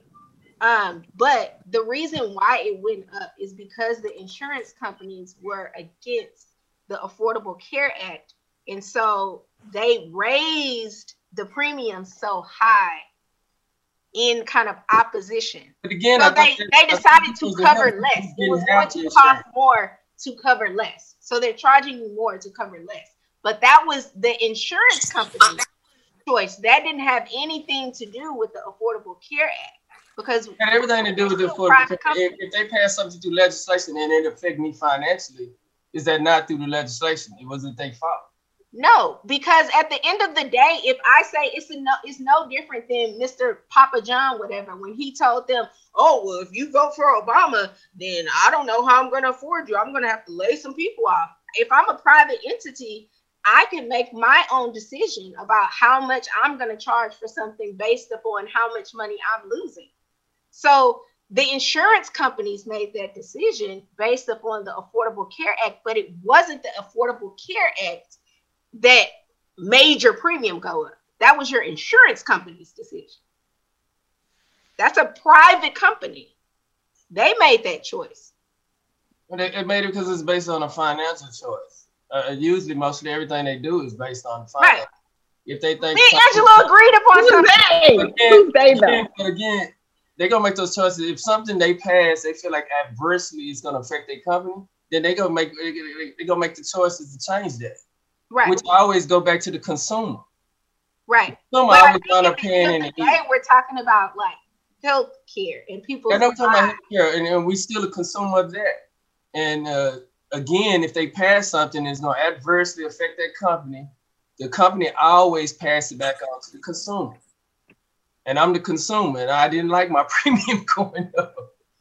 Um, but the reason why it went up is because the insurance companies were against the Affordable Care Act, and so they raised the premium so high in kind of opposition. But again, So I they, think they that- decided to because they cover have- less. It was didn't going have to the cost insurance. more to cover less. So they're charging you more to cover less. But that was the insurance company's choice. That didn't have anything to do with the Affordable Care Act, because It had everything to do with the Affordable private Care. company. If, if they pass something through legislation and it affect me financially, is that not through the legislation? It wasn't their fault. No, because at the end of the day, if I say it's a no, it's no different than Mister Papa John, whatever, when he told them, "Oh, well, if you vote for Obama, then I don't know how I'm going to afford you. I'm going to have to lay some people off." If I'm a private entity, I can make my own decision about how much I'm going to charge for something based upon how much money I'm losing. So the insurance companies made that decision based upon the Affordable Care Act, but it wasn't the Affordable Care Act that made your premium go up. That was your insurance company's decision. That's a private company. They made that choice. But it, it made it because it's based on a financial choice. Uh, usually, mostly everything they do is based on finance. Right. If they think Me and Angela agreed upon Who's something. they? But again, Who's they though? again, but again, they're gonna make those choices. If something they pass, they feel like adversely is gonna affect their company, then they gonna make they gonna make the choices to change that. Right. Which I always go back to the consumer. Right. Consumer But I always think wind at up the paying end in of the the day, end. we're talking about like health care and people. Yeah, I'm talking about healthcare, and, and we still a consumer of that. And uh, again, if they pass something that's going to adversely affect that company, the company always pass it back on to the consumer. And I'm the consumer, and I didn't like my premium going up.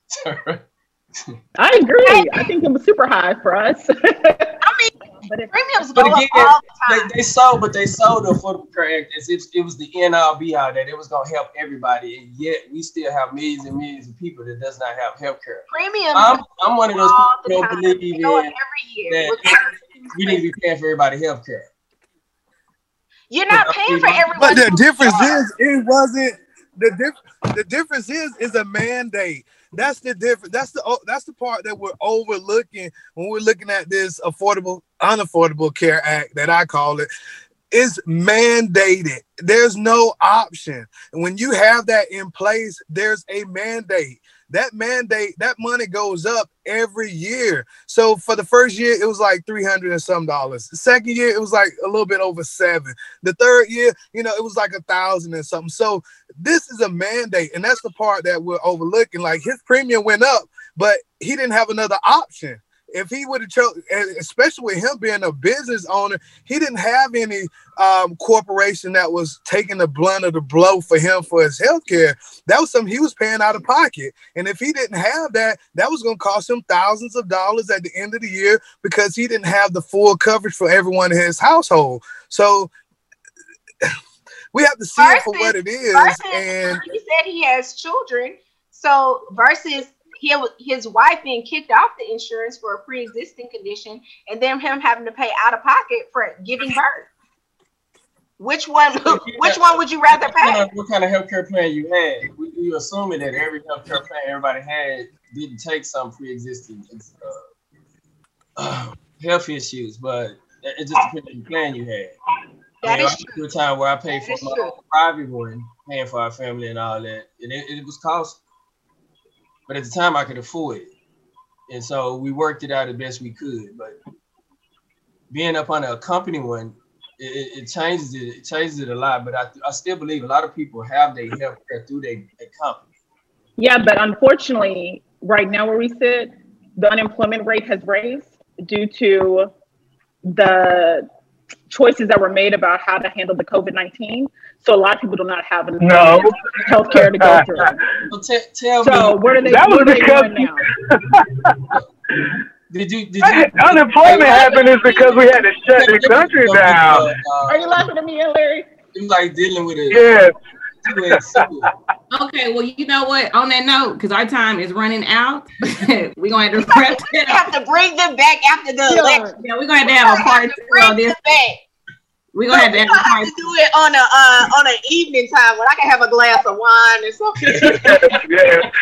I agree. I think it was super high for us. I mean, but it, premiums But go again, up all the time. they, they sold, but they sold the Affordable Care Act as if it was the end all be all that it was going to help everybody, and yet we still have millions and millions of people that does not have health care. Premiums I'm, I'm one of those all people the who don't time. believe They go up in every year. that we need to be paying for everybody health care. You're not paying for everyone. But the who difference are. is, it wasn't the diff. The difference is, is a mandate. That's the difference. That's the that's the part that we're overlooking when we're looking at this affordable, unaffordable care act that I call it. It's mandated. There's no option. And when you have that in place, there's a mandate. That mandate, that money goes up every year. So for the first year, it was like three hundred and some dollars. The second year, it was like a little bit over seven. The third year, you know, it was like a thousand and something. So this is a mandate. And that's the part that we're overlooking. Like his premium went up, but he didn't have another option. If he would have chosen, especially with him being a business owner, he didn't have any um, corporation that was taking the blunt of the blow for him for his health care. That was something he was paying out of pocket. And if he didn't have that, that was going to cost him thousands of dollars at the end of the year because he didn't have the full coverage for everyone in his household. So we have to see versus, it for what it is. Versus, and he said he has children. So versus He, his wife being kicked off the insurance for a pre-existing condition, and then him having to pay out of pocket for giving birth. Which one? Which one would you rather pay? What kind of, what kind of healthcare plan you had? You assuming that every healthcare plan everybody had didn't take some pre-existing uh, uh, health issues, but it just depends on the plan you had. That I mean, is I true. went through a time where I paid That for my true. own private one, paying for our family and all that, and it, it was costly. But at the time, I could afford it. And so we worked it out as best we could. But being up on a company one, it, it changes it. It changes it a lot. But I, I still believe a lot of people have their health care through their, their company. Yeah, but unfortunately, right now where we sit, the unemployment rate has raised due to the choices that were made about how to handle the COVID nineteen. So a lot of people do not have enough No. health care to go through. So t- tell So me, what are they, That what was are they because- doing now? did you? Did you? Unemployment happened is because we had to shut the country down. Uh, Are you laughing at me, Larry? it was like dealing with a Yes. two-edged sword. Okay, well, you know what? On that note, because our time is running out, we're going to have to wrap We it have up. to bring them back after the election. Yeah, we're going to have to have a part We two bring on this. them back. We're going to have to We have a gonna part have to do it on a uh, on an evening time when I can have a glass of wine or something. Yes.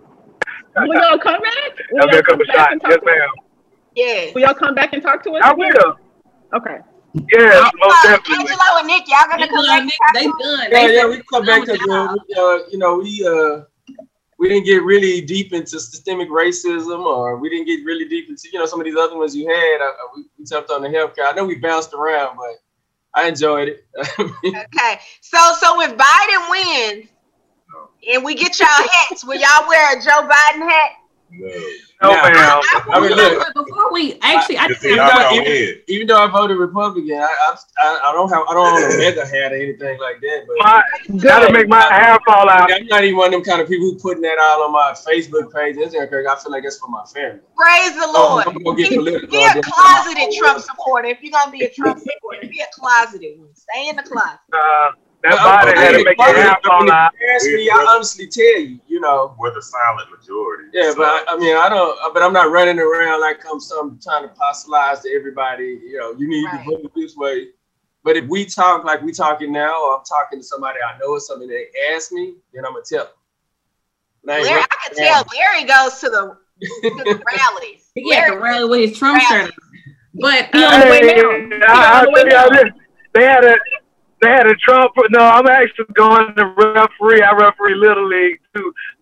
Will y'all come back? Will I'll y'all get a couple come back shots. and talk Yes, to us? ma'am. Yeah. Will y'all come back and talk to us? I again? will. Okay. Yes, most Uh, definitely. Angelo and Nick, y'all gonna come back? Nick, and they talk to us? done. Yeah, They yeah, said we come back they because done. uh, you know, we uh, we didn't get really deep into systemic racism, or we didn't get really deep into you know some of these other ones you had. Uh, we, we touched on the healthcare. I know we bounced around, but I enjoyed it. Okay, so so if Biden wins and we get y'all hats, will y'all wear a Joe Biden hat? No. No, Now, ma'am. I mean, look, Before we actually, I If just they Even not though, gonna even, win. even though I voted Republican, I, I I I don't have I don't own a mega hat or anything like that. But My, gotta make my hair fall out. I'm not even one of them kind of people who putting that out on my Facebook page. Instagram page. I feel like that's for my family. Praise the Oh, Lord. I'm gonna get Be, political. be a closeted Trump supporter. If you're gonna be a Trump supporter, be a closeted one. Stay in the closet. Uh, that I- body I- had I- to make your hair I- fall out. Ask me, I honestly tell you, you know. With a silent majority. Yeah, So, but I, I mean, I don't. But I'm not running around like I'm some trying to apostolize to everybody. You know, you need Right. to vote this way. But if we talk like we talking now, or I'm talking to somebody I know or something, they ask me, then I'm gonna tell them. And I ain't Larry, I running can tell around. Larry goes to the, to the rallies. He had to rally with his Trump Rally. shirt. But He uh, on the way Hey, now. He I, on the way I'll tell y'all now. this. They had a they had a Trump. No, I'm actually going to referee. I referee Little League too. But hey.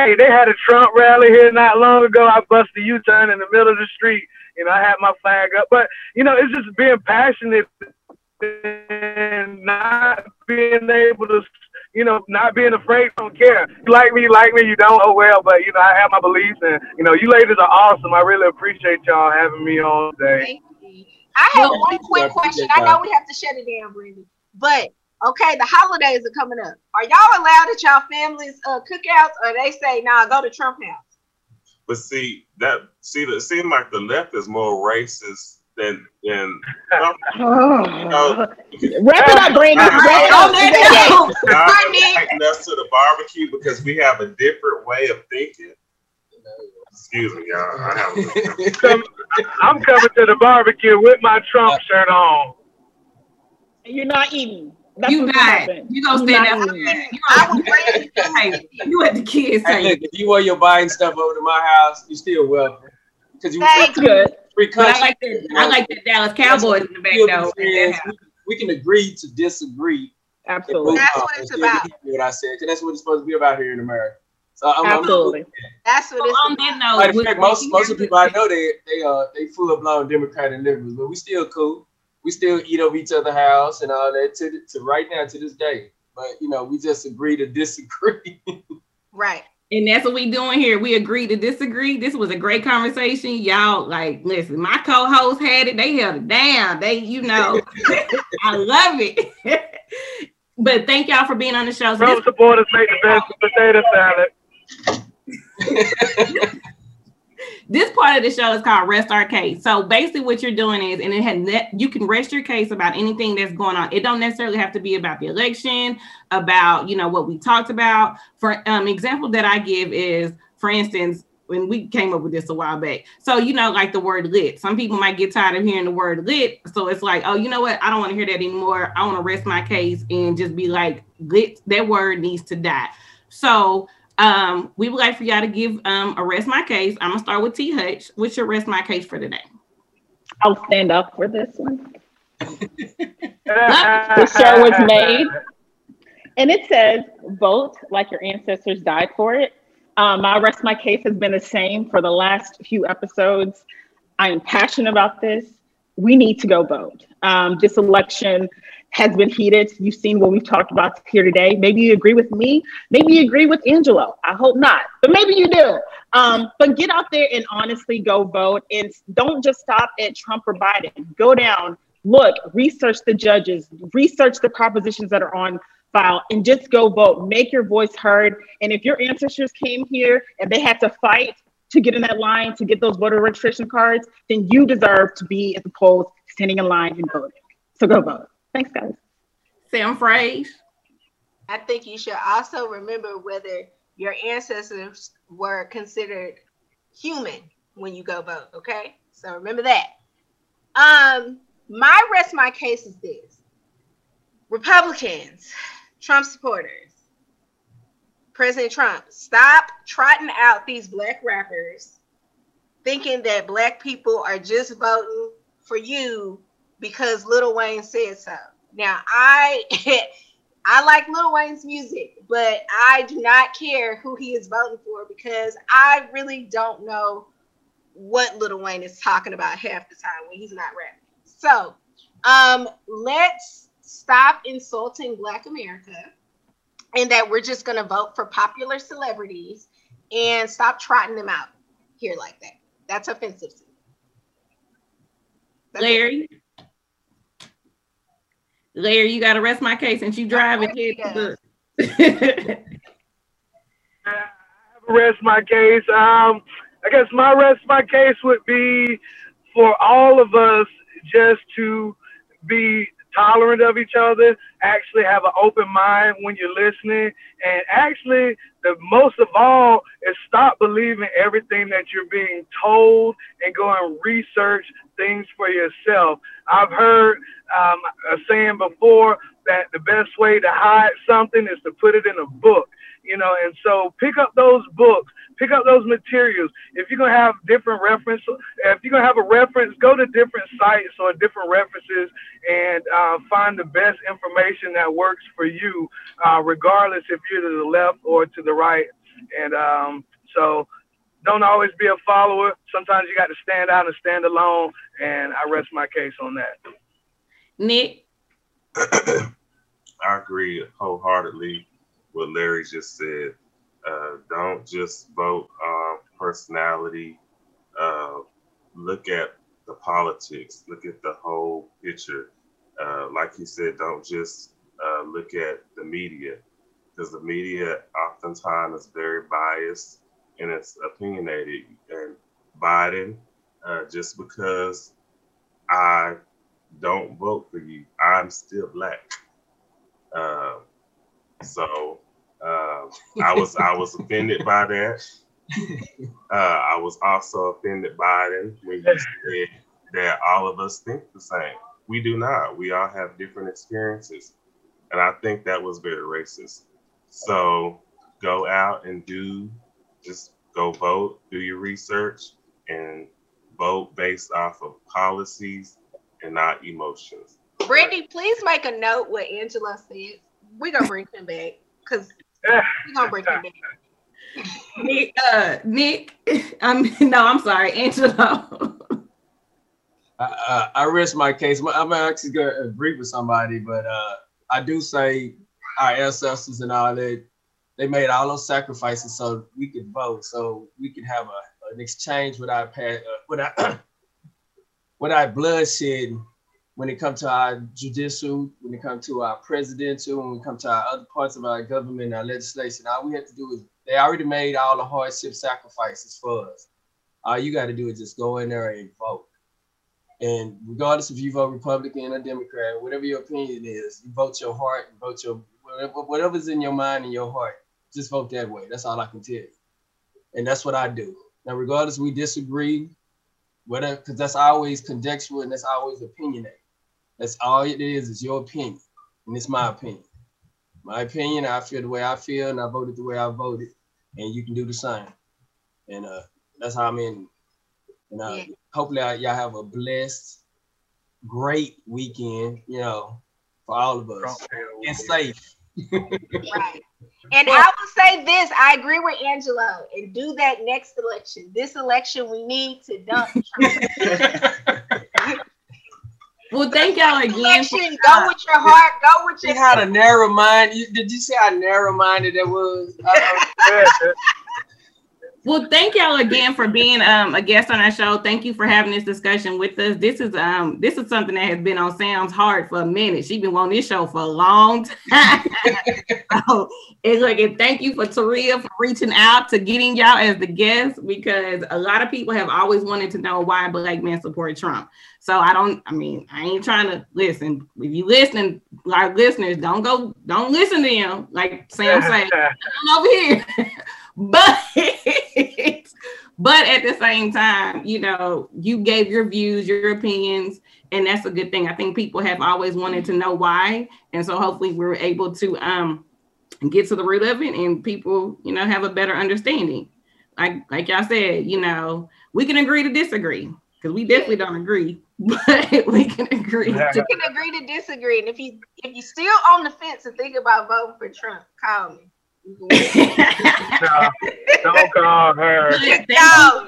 hey, they had a Trump rally here not long ago. I busted a U-turn in the middle of the street. You know, I had my flag up. But, you know, it's just being passionate and not being able to, you know, not being afraid, don't care. You like me, you like me, you don't, oh well, but, you know, I have my beliefs, and, you know, you ladies are awesome. I really appreciate y'all having me on today. I have one quick question. I know we have to shut it down, Brandy, but, okay, the holidays are coming up. Are y'all allowed at y'all families' uh, cookouts, or they say, nah, go to Trump house? But see, that, see, it seems like the left is more racist than, than oh. you know, wrap it up, Brandon. Wrap it up. Not us to the barbecue because we have a different way of thinking. Excuse me, y'all. I have I'm coming to the barbecue with my Trump shirt on. You're not eating. That's you not. You gonna stand out. You at the kids' hey, look, if you want your buying stuff over to my house, you still welcome. Because you That's good. But I like that. I like the Dallas Cowboys in the back though. We, we can agree to disagree. Absolutely. That's what it's about. What I said, because that's what it's supposed to be about here in America. So I'm, Absolutely. I'm that's what it's on that note. Matter of fact, most most of the people I know, they they uh they full blown Democrat and liberals, but we still cool. We still eat over each other's house and all that to to right now to this day. But you know, we just agree to disagree. Right. And that's what we doing here. We agree to disagree. This was a great conversation. Y'all, like, listen, my co-host had it. They held it down. They, you know, I love it. But thank y'all for being on the show. So Trump supporters make the best potato salad. This part of the show is called Rest Our Case. So basically what you're doing is, and it had you can rest your case about anything that's going on. It don't necessarily have to be about the election, about, you know, what we talked about. For um example that I give is, for instance, when we came up with this a while back. So, you know, like the word lit. Some people might get tired of hearing the word lit. So it's like, oh, you know what? I don't want to hear that anymore. I want to rest my case and just be like, lit, that word needs to die. So Um, we would like for y'all to give um a rest my case. I'm gonna start with T Hutch. What's your rest my case for today? I'll stand up for this one. The show was made, and it says, "Vote like your ancestors died for it." Um, my rest my case has been the same for the last few episodes. I am passionate about this. We need to go vote. Um, this election has been heated. You've seen what we've talked about here today. Maybe you agree with me. Maybe you agree with Angelo. I hope not, but maybe you do. Um, but get out there and honestly go vote, and don't just stop at Trump or Biden. Go down, look, research the judges, research the propositions that are on file, and just go vote. Make your voice heard. And if your ancestors came here and they had to fight to get in that line, to get those voter registration cards, then you deserve to be at the polls, standing in line and voting. So go vote. Thanks, guys. Sam Frage. I think you should also remember whether your ancestors were considered human when you go vote, okay? So remember that. Um, my rest my case is this. Republicans, Trump supporters, President Trump, stop trotting out these black rappers thinking that black people are just voting for you because Lil Wayne said so. Now, I I like Lil Wayne's music, but I do not care who he is voting for because I really don't know what Lil Wayne is talking about half the time when he's not rapping. So, um, let's stop insulting Black America and that we're just going to vote for popular celebrities and stop trotting them out here like that. That's offensive to me. That's Larry. It. Larry, you got to rest my case since you drive it. Rest my case. Um, I guess my rest my case would be for all of us just to be tolerant of each other, actually have an open mind when you're listening, and actually, the most of all is stop believing everything that you're being told and go and research things for yourself. I've heard um, a saying before that the best way to hide something is to put it in a book, you know, and so pick up those books, pick up those materials. If you're going to have different references, if you're going to have a reference, go to different sites or different references and uh, find the best information that works for you, uh, regardless if you're to the left or to the right. And um, so don't always be a follower. Sometimes you got to stand out and stand alone. And I rest my case on that. Nick? I agree wholeheartedly with Larry just said. Uh, don't just vote on personality. Uh, look at the politics. Look at the whole picture. Uh, like he said, don't just uh, look at the media, because the media oftentimes is very biased and it's opinionated. And Biden, uh, just because I don't vote for you, I'm still black. Uh, so uh, I was I was offended by that. Uh, I was also offended by it when you said that all of us think the same. We do not. We all have different experiences. And I think that was very racist. So go out and do, just go vote, do your research, and vote based off of policies and not emotions. Brandy, please make a note what Angela said. We're going to bring him back, because we're going to bring him back. Nick, uh, Nick, um, no, I'm sorry, Angelo. I, I, I rest my case. I'm actually going to agree with somebody, but uh, I do say our ancestors and all that, they made all those sacrifices so we could vote, so we could have a, an exchange without, uh, without, without bloodshed when it comes to our judicial, when it comes to our presidential, when it comes to our other parts of our government, our legislation. All we have to do is, they already made all the hardship sacrifices for us. All you got to do is just go in there and vote. And regardless if you vote Republican or Democrat, whatever your opinion is, you vote your heart, you vote your, whatever's in your mind and your heart, just vote that way. That's all I can tell you. And that's what I do. Now, regardless we disagree, whatever, because that's always contextual and that's always opinionated. That's all it is, is your opinion. And it's my opinion. My opinion, I feel the way I feel, and I voted the way I voted, and you can do the same. And uh, that's how I'm in. And uh, yeah. Hopefully I, y'all have a blessed, great weekend, you know, for all of us. And safe. Right. And I will say this, I agree with Angelo, and do that next election. This election, we need to dump Trump. Well, thank y'all again. Election, go with your heart, go with your You had a narrow mind. You, did you see how narrow-minded that was? Well, thank y'all again for being um, a guest on our show. Thank you for having this discussion with us. This is um this is something that has been on Sam's heart for a minute. She's been wanting this show for a long time. So, and look, and thank you for Taria for reaching out to getting y'all as the guest, because a lot of people have always wanted to know why Black men support Trump. So I don't, I mean, I ain't trying to listen. If you listening, our listeners, don't go, don't listen to him. Like Sam said, I'm over here. But, but at the same time, you know, you gave your views, your opinions, and that's a good thing. I think people have always wanted to know why. And so hopefully we're able to um, get to the root of it, and people, you know, have a better understanding. Like, like y'all said, you know, we can agree to disagree, because we definitely don't agree, but we can agree. To- we can agree to disagree. And if you if you still on the fence and think about voting for Trump, call me. No, don't call her. No.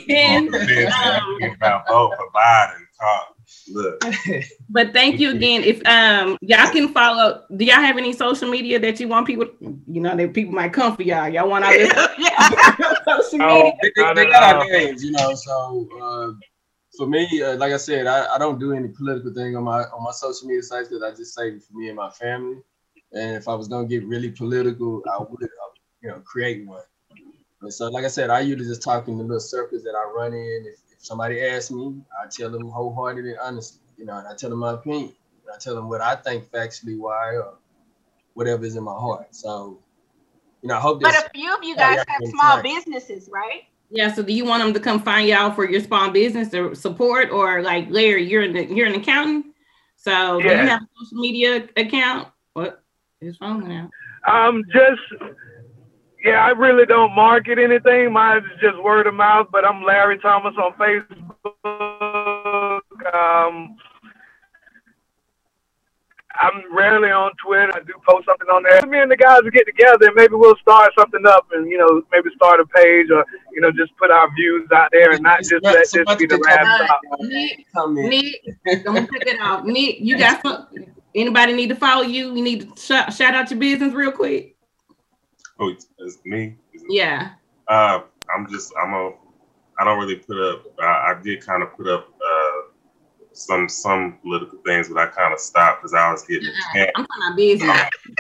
About vote for Biden. Look. But thank you again. If um y'all can follow, do y'all have any social media that you want people, you know, that people might come for y'all? Y'all want our social media? Oh, they, they, they got our names, you know. So uh, for me, uh, like I said, I, I don't do any political thing on my on my social media sites, because I just say for me and my family. And if I was gonna get really political, I would, uh, you know, create one. And so, like I said, I usually just talk in the little circles that I run in. If, if somebody asks me, I tell them wholeheartedly and honestly, you know, and I tell them my opinion. And I tell them what I think factually, why, or whatever is in my heart. So, you know, I hope. But a few of you guys have small businesses, right? Yeah. So, do you want them to come find y'all for your small business to support, or like Larry, you're in the you're an accountant, so yeah. Do you have a social media account? What? His phone went out. Um, just, yeah, I really don't market anything. Mine is just word of mouth, but I'm Larry Thomas on Facebook. Um, I'm rarely on Twitter. I do post something on there. Me and the guys will get together and maybe we'll start something up and, you know, maybe start a page or, you know, just put our views out there and not just let this be the last stop. Nick, Nick, I'm gonna pick it off. Nick, you got some, anybody need to follow you? You need to sh- shout out your business real quick. Oh, it's, it's me? Is it Yeah. Uh, I'm just, I'm a, I don't really put up, I, I did kind of put up uh, some some political things, but I kind of stopped because I was getting attacked. I'm talking about business.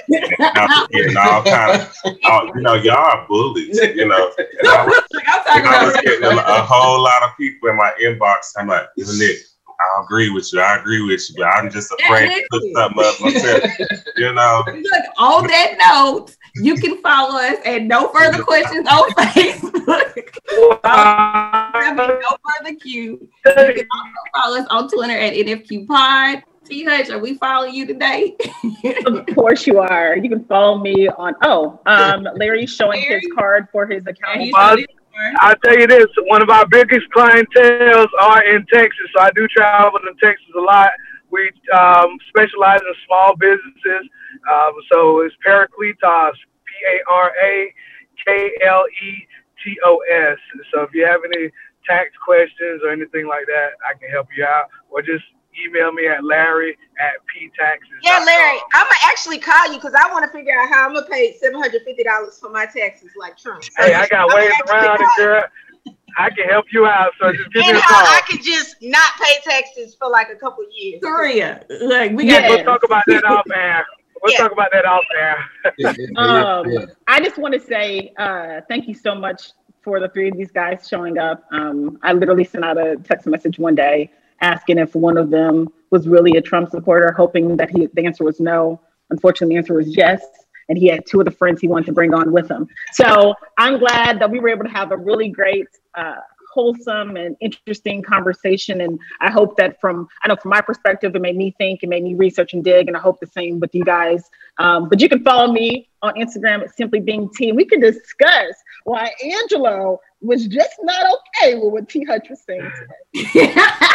I was getting all kind of, all, you know, y'all are bullies, you know. And I was, I'm talking I was about getting a, a whole lot of people in my inbox. I'm like, Nick, I agree with you. I agree with you, but I'm just afraid Yeah, to put something up myself, you know. Look, on that note, you can follow us at No Further Questions on Facebook. I mean, No Further Q. You can also follow us on Twitter at N F Q Pod. T Hutch, are we following you today? Of course you are. You can follow me on, oh, um, Larry's showing Larry? his card for his account. Well, I'll tell you this, one of our biggest clientels are in Texas, so I do travel to Texas a lot. We um, specialize in small businesses, um, so it's Paracletos, P A R A K L E T O S. So if you have any tax questions or anything like that, I can help you out, or just email me at Larry at p taxes. Yeah, Larry, I'm gonna actually call you because I want to figure out how I'm gonna pay seven hundred fifty dollars for my taxes like Trump. So hey, I got I'm ways around it, girl. I can help you out, so just give and me a how call. I could just not pay taxes for like a couple years. Korea, like we Yeah. got. We'll talk about that off air. We'll Yeah. talk about that off air. Yeah, yeah, yeah, Um, yeah. I just want to say uh, thank you so much for the three of these guys showing up. Um, I literally sent out a text message one day asking if one of them was really a Trump supporter, hoping that he, the answer was no. Unfortunately, the answer was yes. And he had two of the friends he wanted to bring on with him. So I'm glad that we were able to have a really great, uh, wholesome and interesting conversation. And I hope that from, I know from my perspective, it made me think, it made me research and dig, and I hope the same with you guys. Um, but you can follow me on Instagram at Simply Being T, and we can discuss why Angelo was just not okay with what T Hutch was saying today.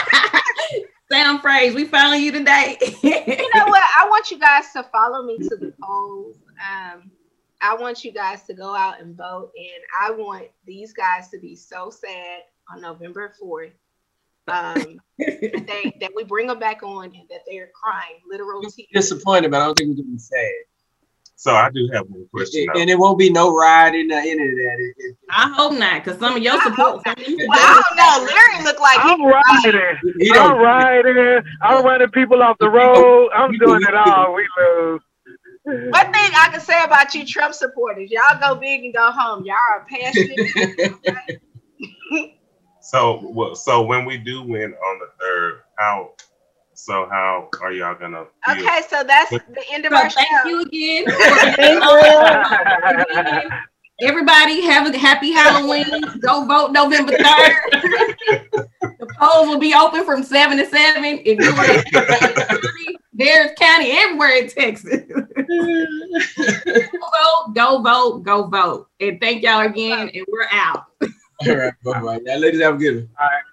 Sound phrase, we following you today. You know what? I want you guys to follow me to the polls. Um, I want you guys to go out and vote, and I want these guys to be so sad on November fourth. Um, that, they, that we bring them back on and that they are crying, literal tears. Disappointed, but I don't think we're gonna be sad. So I do have one question. And, now. and it won't be no rioting or any of that. It, it, I hope not, because some of your support. Well, I don't know. Larry looked like he I'm riding. he I'm don't- riding. I'm running people off the road. I'm doing it all. We lose. One thing I can say about you Trump supporters, y'all go big and go home. Y'all are passionate. So, well, so when we do win on the third, how? So how are y'all gonna? Feel? Okay, so that's the end of So our thank show. you again. Thank you. Everybody have a happy Halloween. Go vote November third. The polls will be open from seven to seven. If you're in Harris County, everywhere in Texas. Go vote, go vote, go vote. And thank y'all again. And we're out. All right, bye bye. Now, ladies, have a good one. All right.